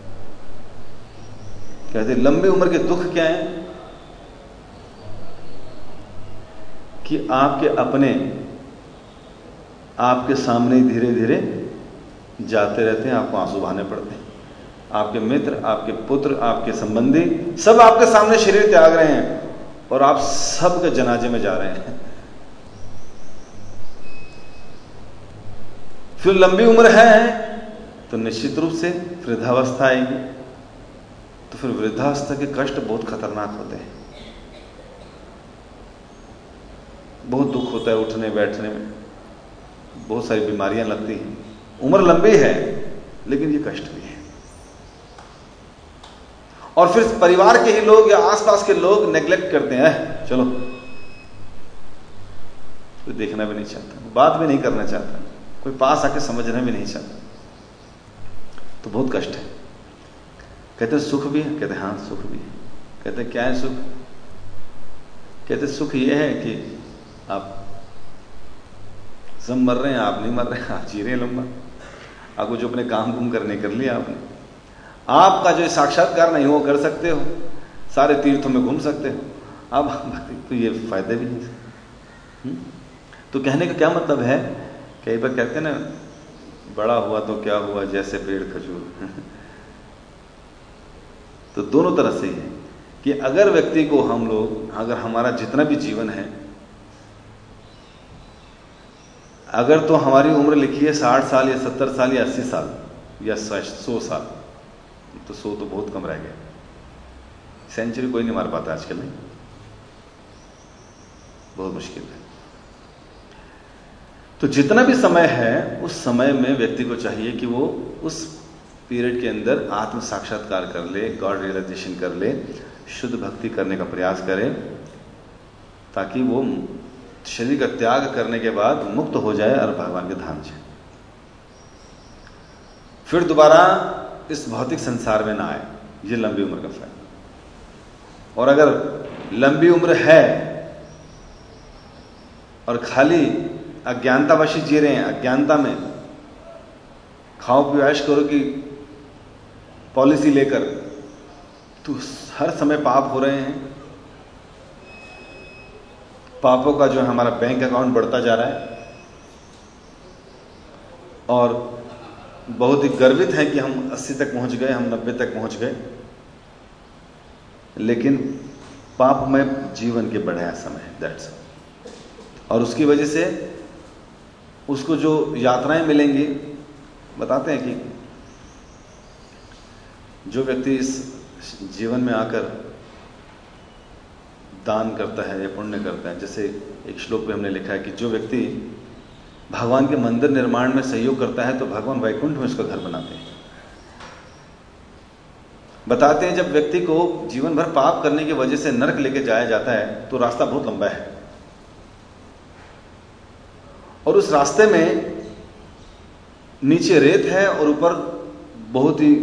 कहते लंबी उम्र के दुख क्या है कि आपके अपने आपके सामने धीरे धीरे जाते रहते हैं, आपको आंसू बहाने पड़ते हैं। आपके मित्र, आपके पुत्र, आपके संबंधी सब आपके सामने शरीर त्याग रहे हैं और आप सबके जनाजे में जा रहे हैं। फिर लंबी उम्र है तो निश्चित रूप से वृद्धावस्था आएगी, तो फिर वृद्धावस्था के कष्ट बहुत खतरनाक होते हैं, बहुत दुख होता है उठने बैठने में, बहुत सारी बीमारियां लगती हैं। उम्र लंबी है लेकिन ये कष्ट भी है। और फिर परिवार के ही लोग या आसपास के लोग नेग्लेक्ट करते हैं, चलो कोई देखना भी नहीं चाहता, बात भी नहीं करना चाहता, कोई पास आके समझना भी नहीं चाहता, तो बहुत कष्ट है। कहते हैं सुख भी है, कहते हैं हाँ सुख भी है। कहते हैं क्या है सुख? कहते सुख ये है कि आप सब मर रहे हैं, आप नहीं मर रहे हैं, आप जी रहे हैं लंबा, आपको जो अपने काम कुम करने कर लिया आपने, आपका जो साक्षात्कार नहीं हो कर सकते हो, सारे तीर्थों में घूम सकते हो, अब तो ये फायदे भी नहीं। हुँ? तो कहने का क्या मतलब है, कई बार कहते हैं ना, बड़ा हुआ तो क्या हुआ जैसे पेड़ खजूर। तो दोनों तरह से ही है कि अगर व्यक्ति को हम लोग, अगर हमारा जितना भी जीवन है, अगर तो हमारी उम्र लिखी है साठ साल या सत्तर साल या अस्सी साल या सौ साल, तो सौ तो बहुत कम रह गया, सेंचुरी कोई नहीं मार पाता आजकल, नहीं, बहुत मुश्किल है। तो जितना भी समय है, उस समय में व्यक्ति को चाहिए कि वो उस पीरियड के अंदर आत्म साक्षात्कार कर ले, गॉड रियलाइजेशन कर ले, शुद्ध भक्ति करने का प्रयास करे, ताकि वो शरीर का त्याग करने के बाद मुक्त हो जाए और भगवान के धाम जाए, फिर दोबारा इस भौतिक संसार में ना आए। ये लंबी उम्र का फायदा। और अगर लंबी उम्र है और खाली अज्ञानतावशी जी रहे हैं, अज्ञानता में खाओ पियो ऐश करो की पॉलिसी लेकर, तो हर समय पाप हो रहे हैं, पापों का जो है हमारा बैंक अकाउंट बढ़ता जा रहा है, और बहुत ही गर्वित है कि हम अस्सी तक पहुंच गए, हम नब्बे तक पहुंच गए, लेकिन पाप में जीवन के बढ़ाया समय है, दैट्स ऑल। और उसकी वजह से उसको जो यात्राएं मिलेंगी, बताते हैं कि जो व्यक्ति इस जीवन में आकर दान करता है या पुण्य करता है, जैसे एक श्लोक पे हमने लिखा है कि जो व्यक्ति भगवान के मंदिर निर्माण में सहयोग करता है तो भगवान वैकुंठ में उसका घर बनाते हैं। बताते हैं जब व्यक्ति को जीवन भर पाप करने की वजह से नरक लेके जाया जाता है तो रास्ता बहुत लंबा है, और उस रास्ते में नीचे रेत है और ऊपर बहुत ही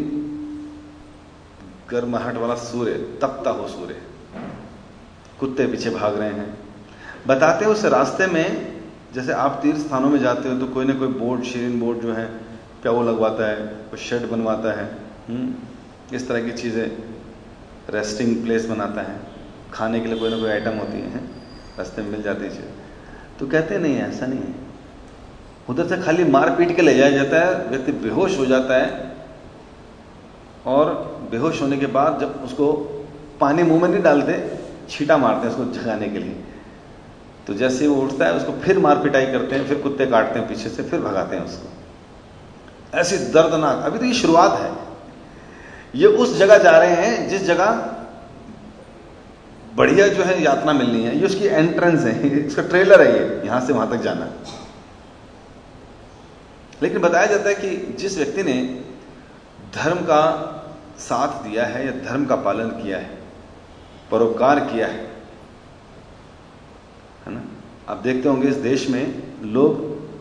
गर्माहट वाला सूर्य, तपता हो सूर्य, कुत्ते पीछे भाग रहे हैं। बताते हैं उस रास्ते में, जैसे आप तीर्थ स्थानों में जाते हो तो कोई ना कोई बोर्ड, शीरीन बोर्ड जो है प्याऊ लगवाता है, कोई शेड बनवाता है, इस तरह की चीज़ें, रेस्टिंग प्लेस बनाता है, खाने के लिए कोई ना कोई आइटम होती है, रास्ते में मिल जाती है। तो कहते नहीं है, ऐसा नहीं है, उधर से खाली मार पीट के ले जाया जाता है, व्यक्ति बेहोश हो जाता है, और बेहोश होने के बाद जब उसको पानी मुंह में नहीं डालते, छींटा मारते हैं उसको जगाने के लिए, तो जैसे वो उठता है उसको फिर मार पिटाई करते हैं, फिर कुत्ते काटते हैं पीछे से, फिर भगाते हैं उसको। ऐसी दर्दनाक, अभी तो ये शुरुआत है, ये उस जगह जा रहे हैं जिस जगह बढ़िया जो है यात्रा मिलनी है, ये उसकी एंट्रेंस है, इसका ट्रेलर है, ये यहां से वहां तक जाना। लेकिन बताया जाता है कि जिस व्यक्ति ने धर्म का साथ दिया है या धर्म का पालन किया है, परोपकार किया है, है ना, आप देखते होंगे इस देश में लोग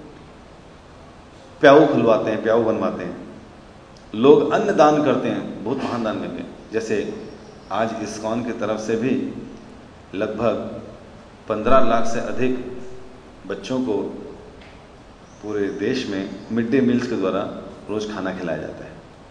प्याऊ खुलवाते हैं, प्याऊ बनवाते हैं, लोग अन्न दान करते हैं, बहुत महान दान करते हैं। जैसे आज इस्कॉन की तरफ से भी लगभग पंद्रह लाख से अधिक बच्चों को पूरे देश में मिड डे मील्स के द्वारा रोज खाना खिलाया जाता है,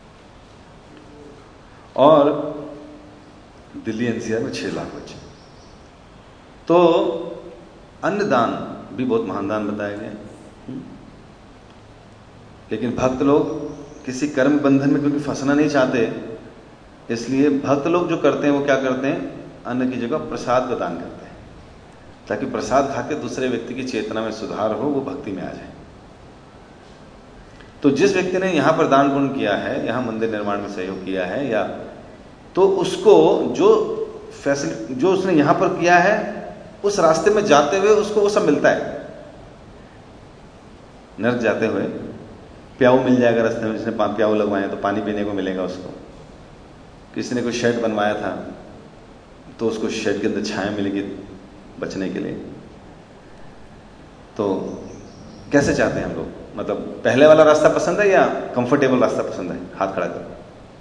और दिल्ली एनसीआर में छह लाख बच्चे। तो अन्नदान भी बहुत महान दान बताया गया। लेकिन भक्त लोग किसी कर्म बंधन में क्योंकि फंसना नहीं चाहते, इसलिए भक्त लोग जो करते हैं वो क्या करते हैं, अन्न की जगह प्रसाद का दान करते हैं, ताकि प्रसाद खाकर दूसरे व्यक्ति की चेतना में सुधार हो, वो भक्ति में आ जाए। तो जिस व्यक्ति ने यहां पर दान पुण्य किया है, यहां मंदिर निर्माण में सहयोग किया है, या तो उसको जो फैसिलिटी जो उसने यहां पर किया है, उस रास्ते में जाते हुए उसको वो सब मिलता है। नर्क जाते हुए प्याऊ मिल जाएगा रास्ते में, जिसने प्याऊ लगवाए तो पानी पीने को मिलेगा उसको। किसी ने कोई शेड बनवाया था तो उसको शेड के अंदर छाया मिलेगी बचने के लिए। तो कैसे चाहते हैं हम लोग मतलब पहले वाला रास्ता पसंद है या कंफर्टेबल रास्ता पसंद है? हाथ खड़ा करो।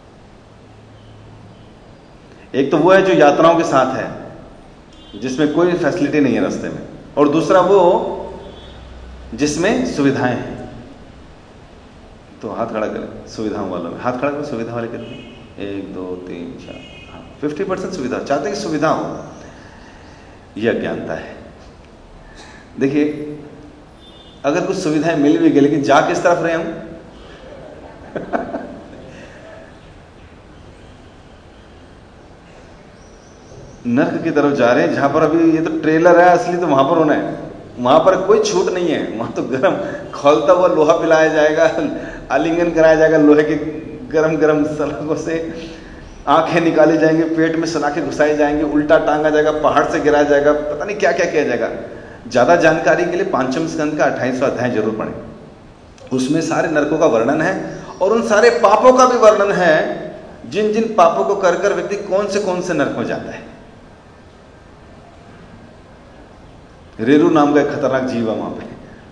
एक तो वो है जो यात्राओं के साथ है, जिसमें कोई फैसिलिटी नहीं है रास्ते में, और दूसरा वो जिसमें सुविधाएं हैं। तो हाथ खड़ा करें सुविधाओं वालों में, हाथ खड़ा करें। सुविधा वाले कितने? एक दो तीन चार, हाँ फिफ्टी परसेंट सुविधा चाहते हैं कि सुविधा हो। यह अज्ञानता है। देखिए, अगर कुछ सुविधाएं मिल भी गई लेकिन जा किस तरफ रहे हम? नर्क की तरफ जा रहे हैं, जहां पर अभी ये तो ट्रेलर है, असली तो वहां पर होना है। वहां पर कोई छूट नहीं है, वहां तो गरम खौलता हुआ लोहा पिलाया जाएगा, आलिंगन कराया जाएगा लोहे के गरम गरम सलाखों से, आंखें निकाली जाएंगी, पेट में सलाखें घुसाई जाएंगी, उल्टा टांगा जाएगा, पहाड़ से गिराया जाएगा, पता नहीं क्या क्या किया जाएगा। ज्यादा जानकारी के लिए पांचम स्कंद का अट्ठाईसवां अध्याय जरूर पढ़ें, उसमें सारे नरकों का वर्णन है और उन सारे पापों का भी वर्णन है, जिन जिन पापों को कर कर व्यक्ति कौन से कौन से नरक में जाता है। रेरू नाम का एक खतरनाक जीव है, वहां पे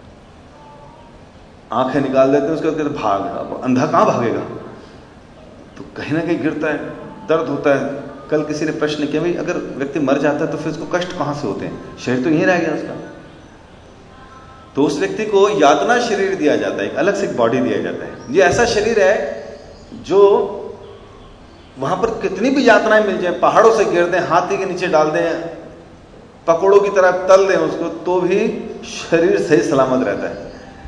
आंखें निकाल देते हैं, उसके बाद कहते भाग। अब अंधा कहां भागेगा? तो कहीं ना कहीं गिरता है, दर्द होता है। कल किसी ने प्रश्न किया, भाई अगर व्यक्ति मर जाता है तो फिर उसको कष्ट कहां से होते हैं? शरीर तो यहीं रह गया उसका। तो उस व्यक्ति को यातना शरीर दिया जाता है, एक अलग से एक बॉडी दिया जाता है। ये ऐसा शरीर है जो वहां पर कितनी भी यातनाएं मिल जाए, पहाड़ों से गिर दें, हाथी के नीचे डाल दें, पकौड़ों की तरह तल दें उसको, तो भी शरीर सही सलामत रहता है।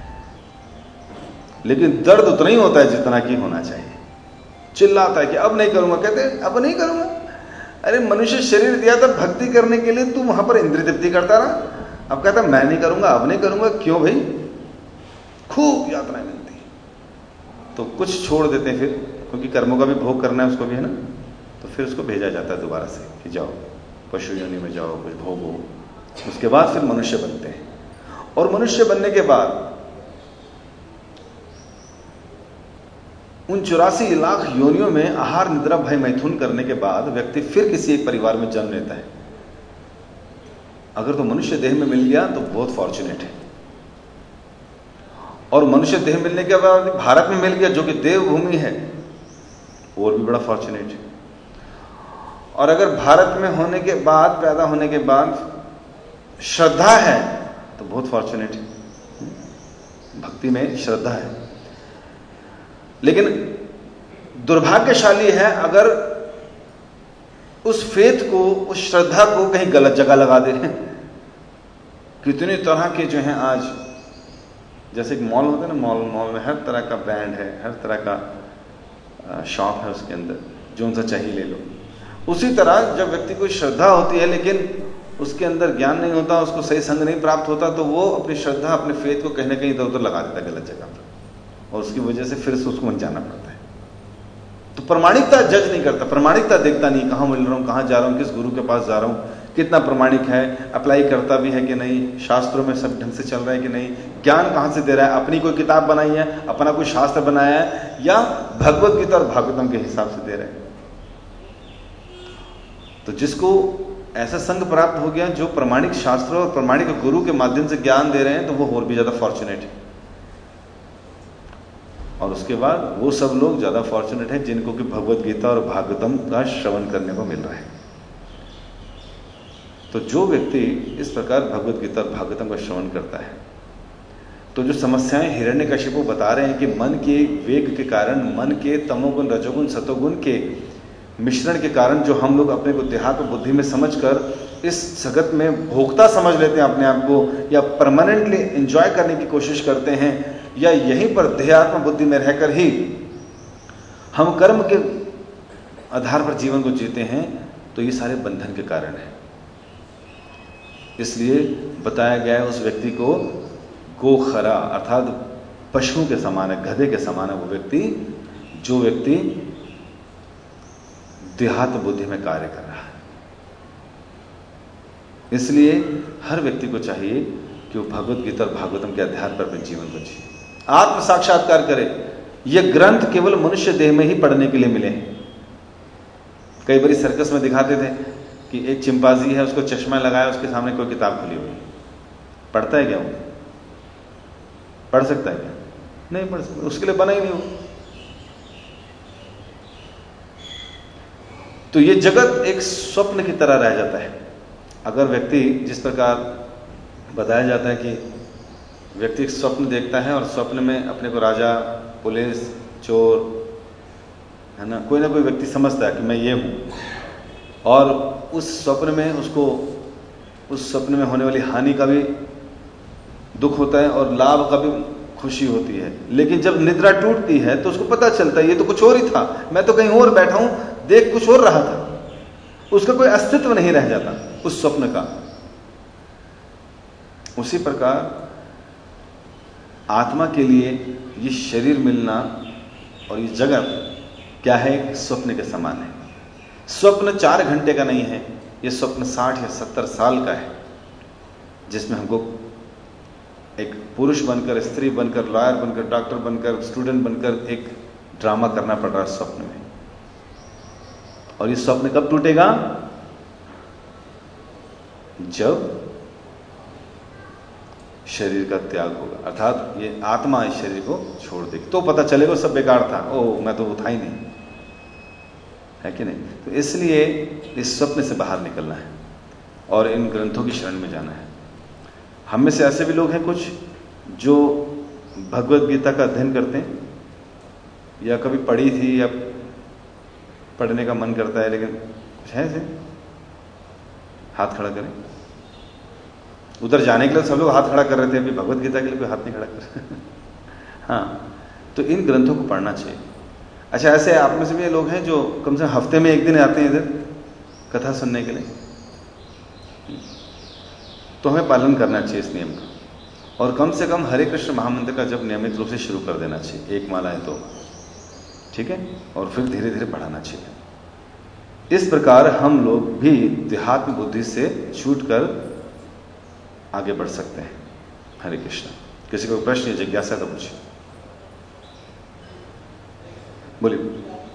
लेकिन दर्द उतना ही होता है जितना कि होना चाहिए। चिल्लाता है कि अब नहीं करूंगा, कहते हैं अब नहीं करूंगा। अरे मनुष्य शरीर दिया था भक्ति करने के लिए, तू वहां पर इंद्रिय तृप्ति करता रहा, अब कहता मैं नहीं करूंगा, अब नहीं करूंगा। क्यों भाई? खूब यातनाएं मिलती है तो कुछ छोड़ देते हैं फिर, क्योंकि कर्मों का भी भोग करना है उसको भी, है ना। तो फिर उसको भेजा जाता है दोबारा से कि जाओ पशु योनि में जाओ, कुछ भोगो। उसके बाद फिर मनुष्य बनते हैं, और मनुष्य बनने के बाद उन चौरासी लाख योनियों में आहार निद्रा भय मैथुन करने के बाद व्यक्ति फिर किसी एक परिवार में जन्म लेता है। अगर तो मनुष्य देह में मिल गया तो बहुत फॉर्चुनेट है, और मनुष्य देह मिलने के बाद भारत में मिल गया जो कि देवभूमि है, और भी बड़ा फॉर्चुनेट है। और अगर भारत में होने के बाद, पैदा होने के बाद श्रद्धा है तो बहुत फॉर्चुनेट है, भक्ति में श्रद्धा है। लेकिन दुर्भाग्यशाली है अगर उस फेथ को, उस श्रद्धा को कहीं गलत जगह लगा दे। कितनी तरह के जो हैं आज, जैसे कि मॉल होता है ना, मॉल मॉल में हर तरह का ब्रांड है, हर तरह का शॉप है, उसके अंदर जो सा चाहिए ले लो। उसी तरह जब व्यक्ति को श्रद्धा होती है लेकिन उसके अंदर ज्ञान नहीं होता, उसको सही संग नहीं प्राप्त होता, तो वो अपनी श्रद्धा, अपने फेथ को कहीं ना कहीं इधर उधर लगा देता है गलत जगह पर, और उसकी वजह से फिर से उसको वहीं जाना पड़ता है। तो प्रामाणिकता जज नहीं करता, प्रामाणिकता देखता नहीं, कहां मिल रहा हूं, कहां जा रहा हूं, किस गुरु के पास जा रहा हूं, कितना प्रामाणिक है, अप्लाई करता भी है कि नहीं, शास्त्रों में सब ढंग से चल रहा है कि नहीं, ज्ञान कहां से दे रहा है, अपनी कोई किताब बनाई है, अपना कोई शास्त्र बनाया है, या भगवत गीता और भागवतम के हिसाब से दे रहा है। तो जिसको ऐसा संग प्राप्त हो गया जो प्रमाणिक शास्त्र और प्रमाणिक गुरु के माध्यम से ज्ञान दे रहे हैं, तो वो और भी ज्यादा फॉर्चुनेट है। और उसके बाद वो सब लोग ज्यादा फॉर्चुनेट हैं जिनको कि भगवत गीता और भागवतम का श्रवण करने को मिल रहा है। तो जो व्यक्ति इस प्रकार भगवत गीता और भागवतम का श्रवण करता है, तो जो समस्याएं हिरण्यकशिपु बता रहे हैं कि मन के वेग के कारण, मन के तमोगुण, रजोगुण, सतोगुण के मिश्रण के कारण जो हम लोग अपने को देहात्म बुद्धि में समझकर इस जगत में भोक्ता समझ लेते हैं अपने आप को, या परमानेंटली एंजॉय करने की कोशिश करते हैं, या यहीं पर देहात्म बुद्धि में रहकर ही हम कर्म के आधार पर जीवन को जीते हैं, तो ये सारे बंधन के कारण है। इसलिए बताया गया है उस व्यक्ति को गोखरा अर्थात पशुओं के समान है, गधे के समान है वो व्यक्ति, जो व्यक्ति देहात्म बुद्धि में कार्य कर रहा है। इसलिए हर व्यक्ति को चाहिए कि वो भगवत गीता और भागवतम के आधार पर अपने जीवन को जिए, आत्म साक्षात्कार करे। ये ग्रंथ केवल मनुष्य देह में ही पढ़ने के लिए मिले हैं। कई बार सर्कस में दिखाते थे कि एक चिंपांजी है, उसको चश्मा लगाया, उसके सामने कोई किताब खुली हुई, पढ़ता है क्या वो? पढ़ सकता है क्या? नहीं पढ़ सकता, उसके लिए बना ही नहीं हो। तो ये जगत एक स्वप्न की तरह रह जाता है। अगर व्यक्ति, जिस प्रकार बताया जाता है कि व्यक्ति एक स्वप्न देखता है और स्वप्न में अपने को राजा, पुलिस, चोर, है ना, कोई ना कोई व्यक्ति समझता है कि मैं ये हूं, और उस स्वप्न में उसको उस स्वप्न में होने वाली हानि का भी दुख होता है और लाभ का भी खुशी होती है। लेकिन जब निद्रा टूटती है तो उसको पता चलता है ये तो कुछ और ही था, मैं तो कहीं और बैठा हूं, देख कुछ और रहा था। उसका कोई अस्तित्व नहीं रह जाता उस स्वप्न का। उसी प्रकार आत्मा के लिए ये शरीर मिलना और ये जगत क्या है, एक स्वप्न के समान है। स्वप्न चार घंटे का नहीं है, ये स्वप्न साठ या सत्तर साल का है, जिसमें हमको एक पुरुष बनकर, स्त्री बनकर, लॉयर बनकर, डॉक्टर बनकर, स्टूडेंट बनकर एक ड्रामा करना पड़ रहा है स्वप्न में। और ये स्वप्न कब टूटेगा? जब शरीर का त्याग होगा, अर्थात ये आत्मा इस शरीर को छोड़ देगी, तो पता चलेगा सब बेकार था, ओ मैं तो था ही नहीं, है कि नहीं। तो इसलिए इस स्वप्न से बाहर निकलना है और इन ग्रंथों की शरण में जाना है। हम में से ऐसे भी लोग हैं कुछ जो भगवत गीता का अध्ययन करते हैं, या कभी पढ़ी थी या पढ़ने का मन करता है, लेकिन कुछ है ऐसे, हाथ खड़ा करें। उधर जाने के लिए सब लोग हाथ खड़ा कर रहे थे, अभी भगवत गीता के लिए कोई हाथ नहीं खड़ा कर हाँ, तो इन ग्रंथों को पढ़ना चाहिए। अच्छा, ऐसे आप में से भी लोग हैं जो कम से कम हफ्ते में एक दिन आते हैं इधर कथा सुनने के लिए, तो हमें पालन करना चाहिए इस नियम का। और कम से कम हरे कृष्ण महामंत्र का जब नियमित रूप से शुरू कर देना चाहिए, एक माला है तो ठीक है, और फिर धीरे धीरे बढ़ाना चाहिए। इस प्रकार हम लोग भी देहात्म बुद्धि से छूट कर आगे बढ़ सकते हैं। हरे कृष्ण। किसी को प्रश्न या जिज्ञासा तो पूछिए, बोलिए।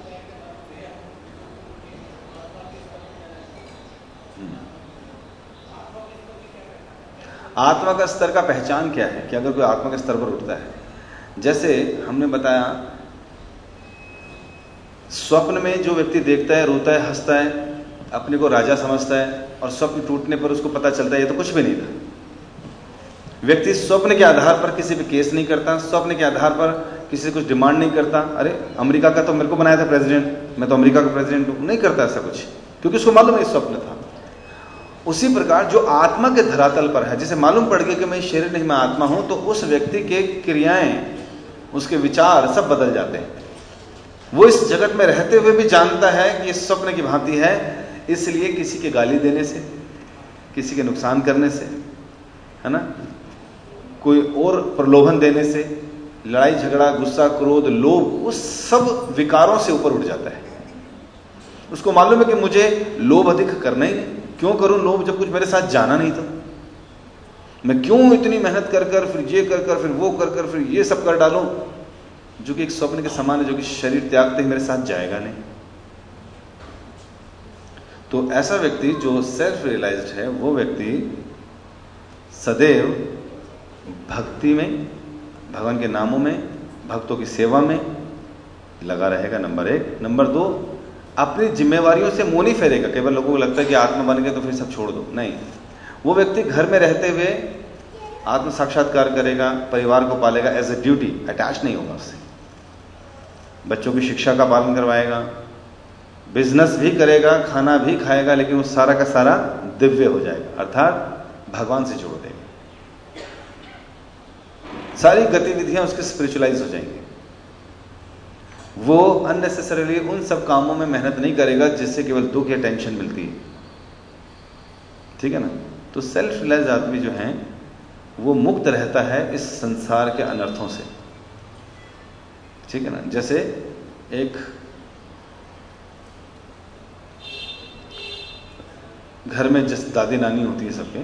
आत्मा का स्तर का पहचान क्या है कि अगर कोई आत्मा के स्तर पर उठता है, जैसे हमने बताया स्वप्न में जो व्यक्ति देखता है, रोता है, हंसता है, अपने को राजा समझता है, और स्वप्न टूटने पर उसको पता चलता है ये तो कुछ भी नहीं था। व्यक्ति स्वप्न के आधार पर किसी पे केस नहीं करता, स्वप्न के आधार पर किसी से कुछ डिमांड नहीं करता, अरे अमेरिका का तो मेरे को बनाया था प्रेसिडेंट, मैं तो अमेरिका का प्रेसिडेंट हूं, नहीं करता ऐसा कुछ, क्योंकि उसको मालूम है स्वप्न था। उसी प्रकार जो आत्मा के धरातल पर है, जिसे मालूम पड़ गया कि मैं शरीर नहीं मैं आत्मा हूं, तो उस व्यक्ति के क्रियाएं, उसके विचार सब बदल जाते हैं। वो इस जगत में रहते हुए भी जानता है कि इस स्वप्न की भांति है, इसलिए किसी के गाली देने से, किसी के नुकसान करने से, है ना, कोई और प्रलोभन देने से, लड़ाई झगड़ा, गुस्सा, क्रोध, लोभ, उस सब विकारों से ऊपर उठ जाता है। उसको मालूम है कि मुझे लोभ अधिक करना ही नहीं, क्यों करूं लोभ जब कुछ मेरे साथ जाना नहीं था, मैं क्यों इतनी मेहनत कर कर फिर ये कर कर फिर वो कर कर फिर ये सब कर डालूं, जो कि एक स्वप्न के समान है, जो कि शरीर त्यागते ही मेरे साथ जाएगा नहीं। तो ऐसा व्यक्ति जो सेल्फ रियलाइज्ड है, वो व्यक्ति सदैव भक्ति में, भगवान के नामों में, भक्तों की सेवा में लगा रहेगा, नंबर एक। नंबर दो, अपनी जिम्मेवारियों से मुंह नहीं फेरेगा। केवल लोगों को लगता है कि आत्मा बन गए तो फिर सब छोड़ दो, नहीं। वो व्यक्ति घर में रहते हुए आत्म साक्षात्कार करेगा, परिवार को पालेगा एज ए ड्यूटी, अटैच नहीं होगा उससे, बच्चों की शिक्षा का पालन करवाएगा, बिजनेस भी करेगा, खाना भी खाएगा, लेकिन वो सारा का सारा दिव्य हो जाएगा, अर्थात भगवान से जोड़ देगा। सारी गतिविधियां उसकी स्पिरिचुअलाइज हो जाएंगी। वो अननेसेसरीली उन सब कामों में मेहनत नहीं करेगा जिससे केवल दुख या टेंशन मिलती है, ठीक है ना। तो सेल्फ रियलाइज आदमी जो है वो मुक्त रहता है इस संसार के अनर्थों से, ठीक है ना। जैसे एक घर में जिस दादी नानी होती है सबके,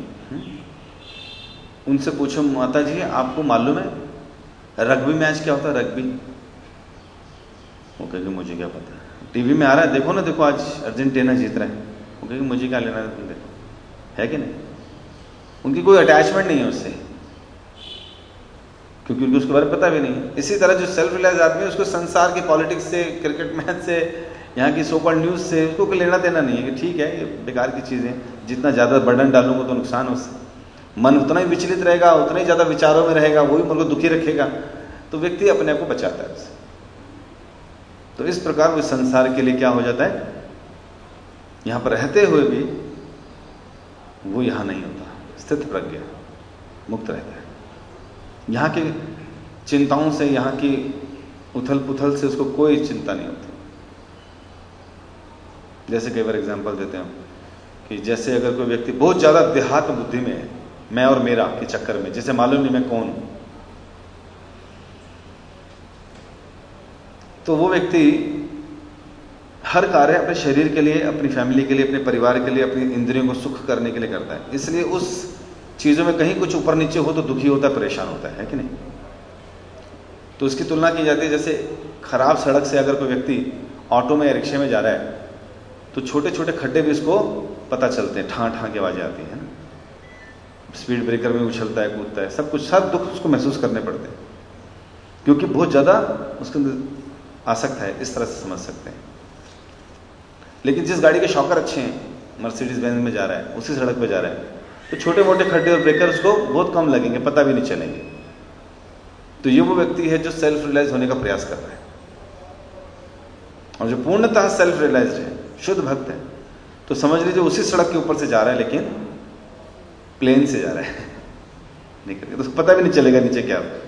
उनसे पूछो माता जी आपको मालूम है रग्बी मैच क्या होता है? रग्बी, वो कहेगी मुझे क्या पता, टीवी में आ रहा है देखो ना, देखो आज अर्जेंटीना जीत रहा है, वो कहेगी मुझे क्या लेना है, तुम देखो, है कि नहीं। उनकी कोई अटैचमेंट नहीं है उससे, क्योंकि उनको उसके बारे में पता भी नहीं है। इसी तरह जो सेल्फ रियलाइज आदमी है उसको संसार की पॉलिटिक्स से, क्रिकेट मैच से, यहाँ की सोकॉल्ड न्यूज़ से उसको कोई लेना देना नहीं है कि ठीक है ये बेकार की चीज़ें, जितना ज़्यादा बर्डन डालूंगा तो नुकसान हो उससे, मन उतना ही विचलित रहेगा, उतना ही ज़्यादा विचारों में रहेगा, वही मन को दुखी रखेगा, तो व्यक्ति अपने आप को बचाता है उससे। तो इस प्रकार वो संसार के लिए क्या हो जाता है, यहाँ पर रहते हुए भी वो यहाँ नहीं होता, स्थित प्रज्ञ मुक्त रहता है। यहाँ की चिंताओं से, यहाँ की उथल पुथल से उसको कोई चिंता नहीं होती। जैसे कई बार एग्जाम्पल देते हैं कि जैसे अगर कोई व्यक्ति बहुत ज़्यादा देहात्म बुद्धि में है, मैं और मेरा के चक्कर में, जैसे मालूम नहीं मैं कौन हूं, तो वो व्यक्ति हर कार्य अपने शरीर के लिए, अपनी फैमिली के लिए, अपने परिवार के लिए, अपनी इंद्रियों को सुख करने के लिए करता है। इसलिए उस चीज़ों में कहीं कुछ ऊपर नीचे हो तो दुखी होता है, परेशान होता है, है कि नहीं। तो उसकी तुलना की जाती है, जैसे खराब सड़क से अगर कोई व्यक्ति ऑटो में या रिक्शे में जा रहा है तो छोटे छोटे खड्डे भी उसको पता चलते हैं, ठां ठां की आवाज़ें आती हैं, स्पीड ब्रेकर में उछलता है, कूदता है, सब कुछ, सब दुख उसको महसूस करने पड़ते हैं क्योंकि बहुत ज़्यादा उसके अंदर आसक्त है। इस तरह से समझ सकते हैं। लेकिन जिस गाड़ी के शॉकर अच्छे हैं, मर्सिडीज बेंज में जा रहा है, उसी सड़क पे जा रहा है, तो छोटे मोटे खड्डे और ब्रेकर उसको बहुत कम लगेंगे, पता भी नहीं चलेंगे। तो ये वो व्यक्ति है जो सेल्फ रियलाइज होने का प्रयास कर रहा है, और जो पूर्णतः सेल्फ रियलाइज्ड है, शुद्ध भक्त है, तो समझ लीजिए उसी सड़क के ऊपर से जा रहा है, लेकिन प्लेन से जा रहा है, नहीं करके, तो उसको पता भी नहीं चलेगा नीचे क्या हो।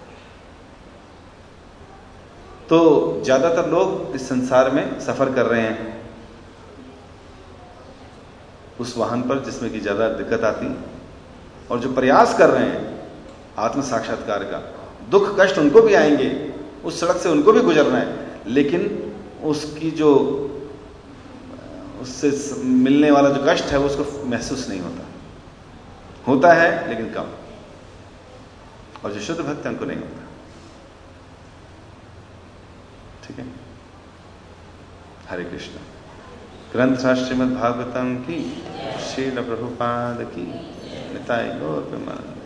तो ज्यादातर लोग इस संसार में सफर कर रहे हैं उस वाहन पर जिसमें कि ज्यादा दिक्कत आती है, और जो प्रयास कर रहे हैं आत्म साक्षात्कार का, दुख कष्ट उनको भी आएंगे, उस सड़क से उनको भी गुजरना है, लेकिन उसकी जो उससे मिलने वाला जो कष्ट है वो उसको महसूस नहीं होता, होता है लेकिन कम। और जो शुद्ध भक्त है उनको नहीं होता। ठीक है, हरे कृष्ण। ग्रंथ श्रीमद् भागवतम की, श्रील प्रभुपाद की, निताय गौर प्रेमानंद।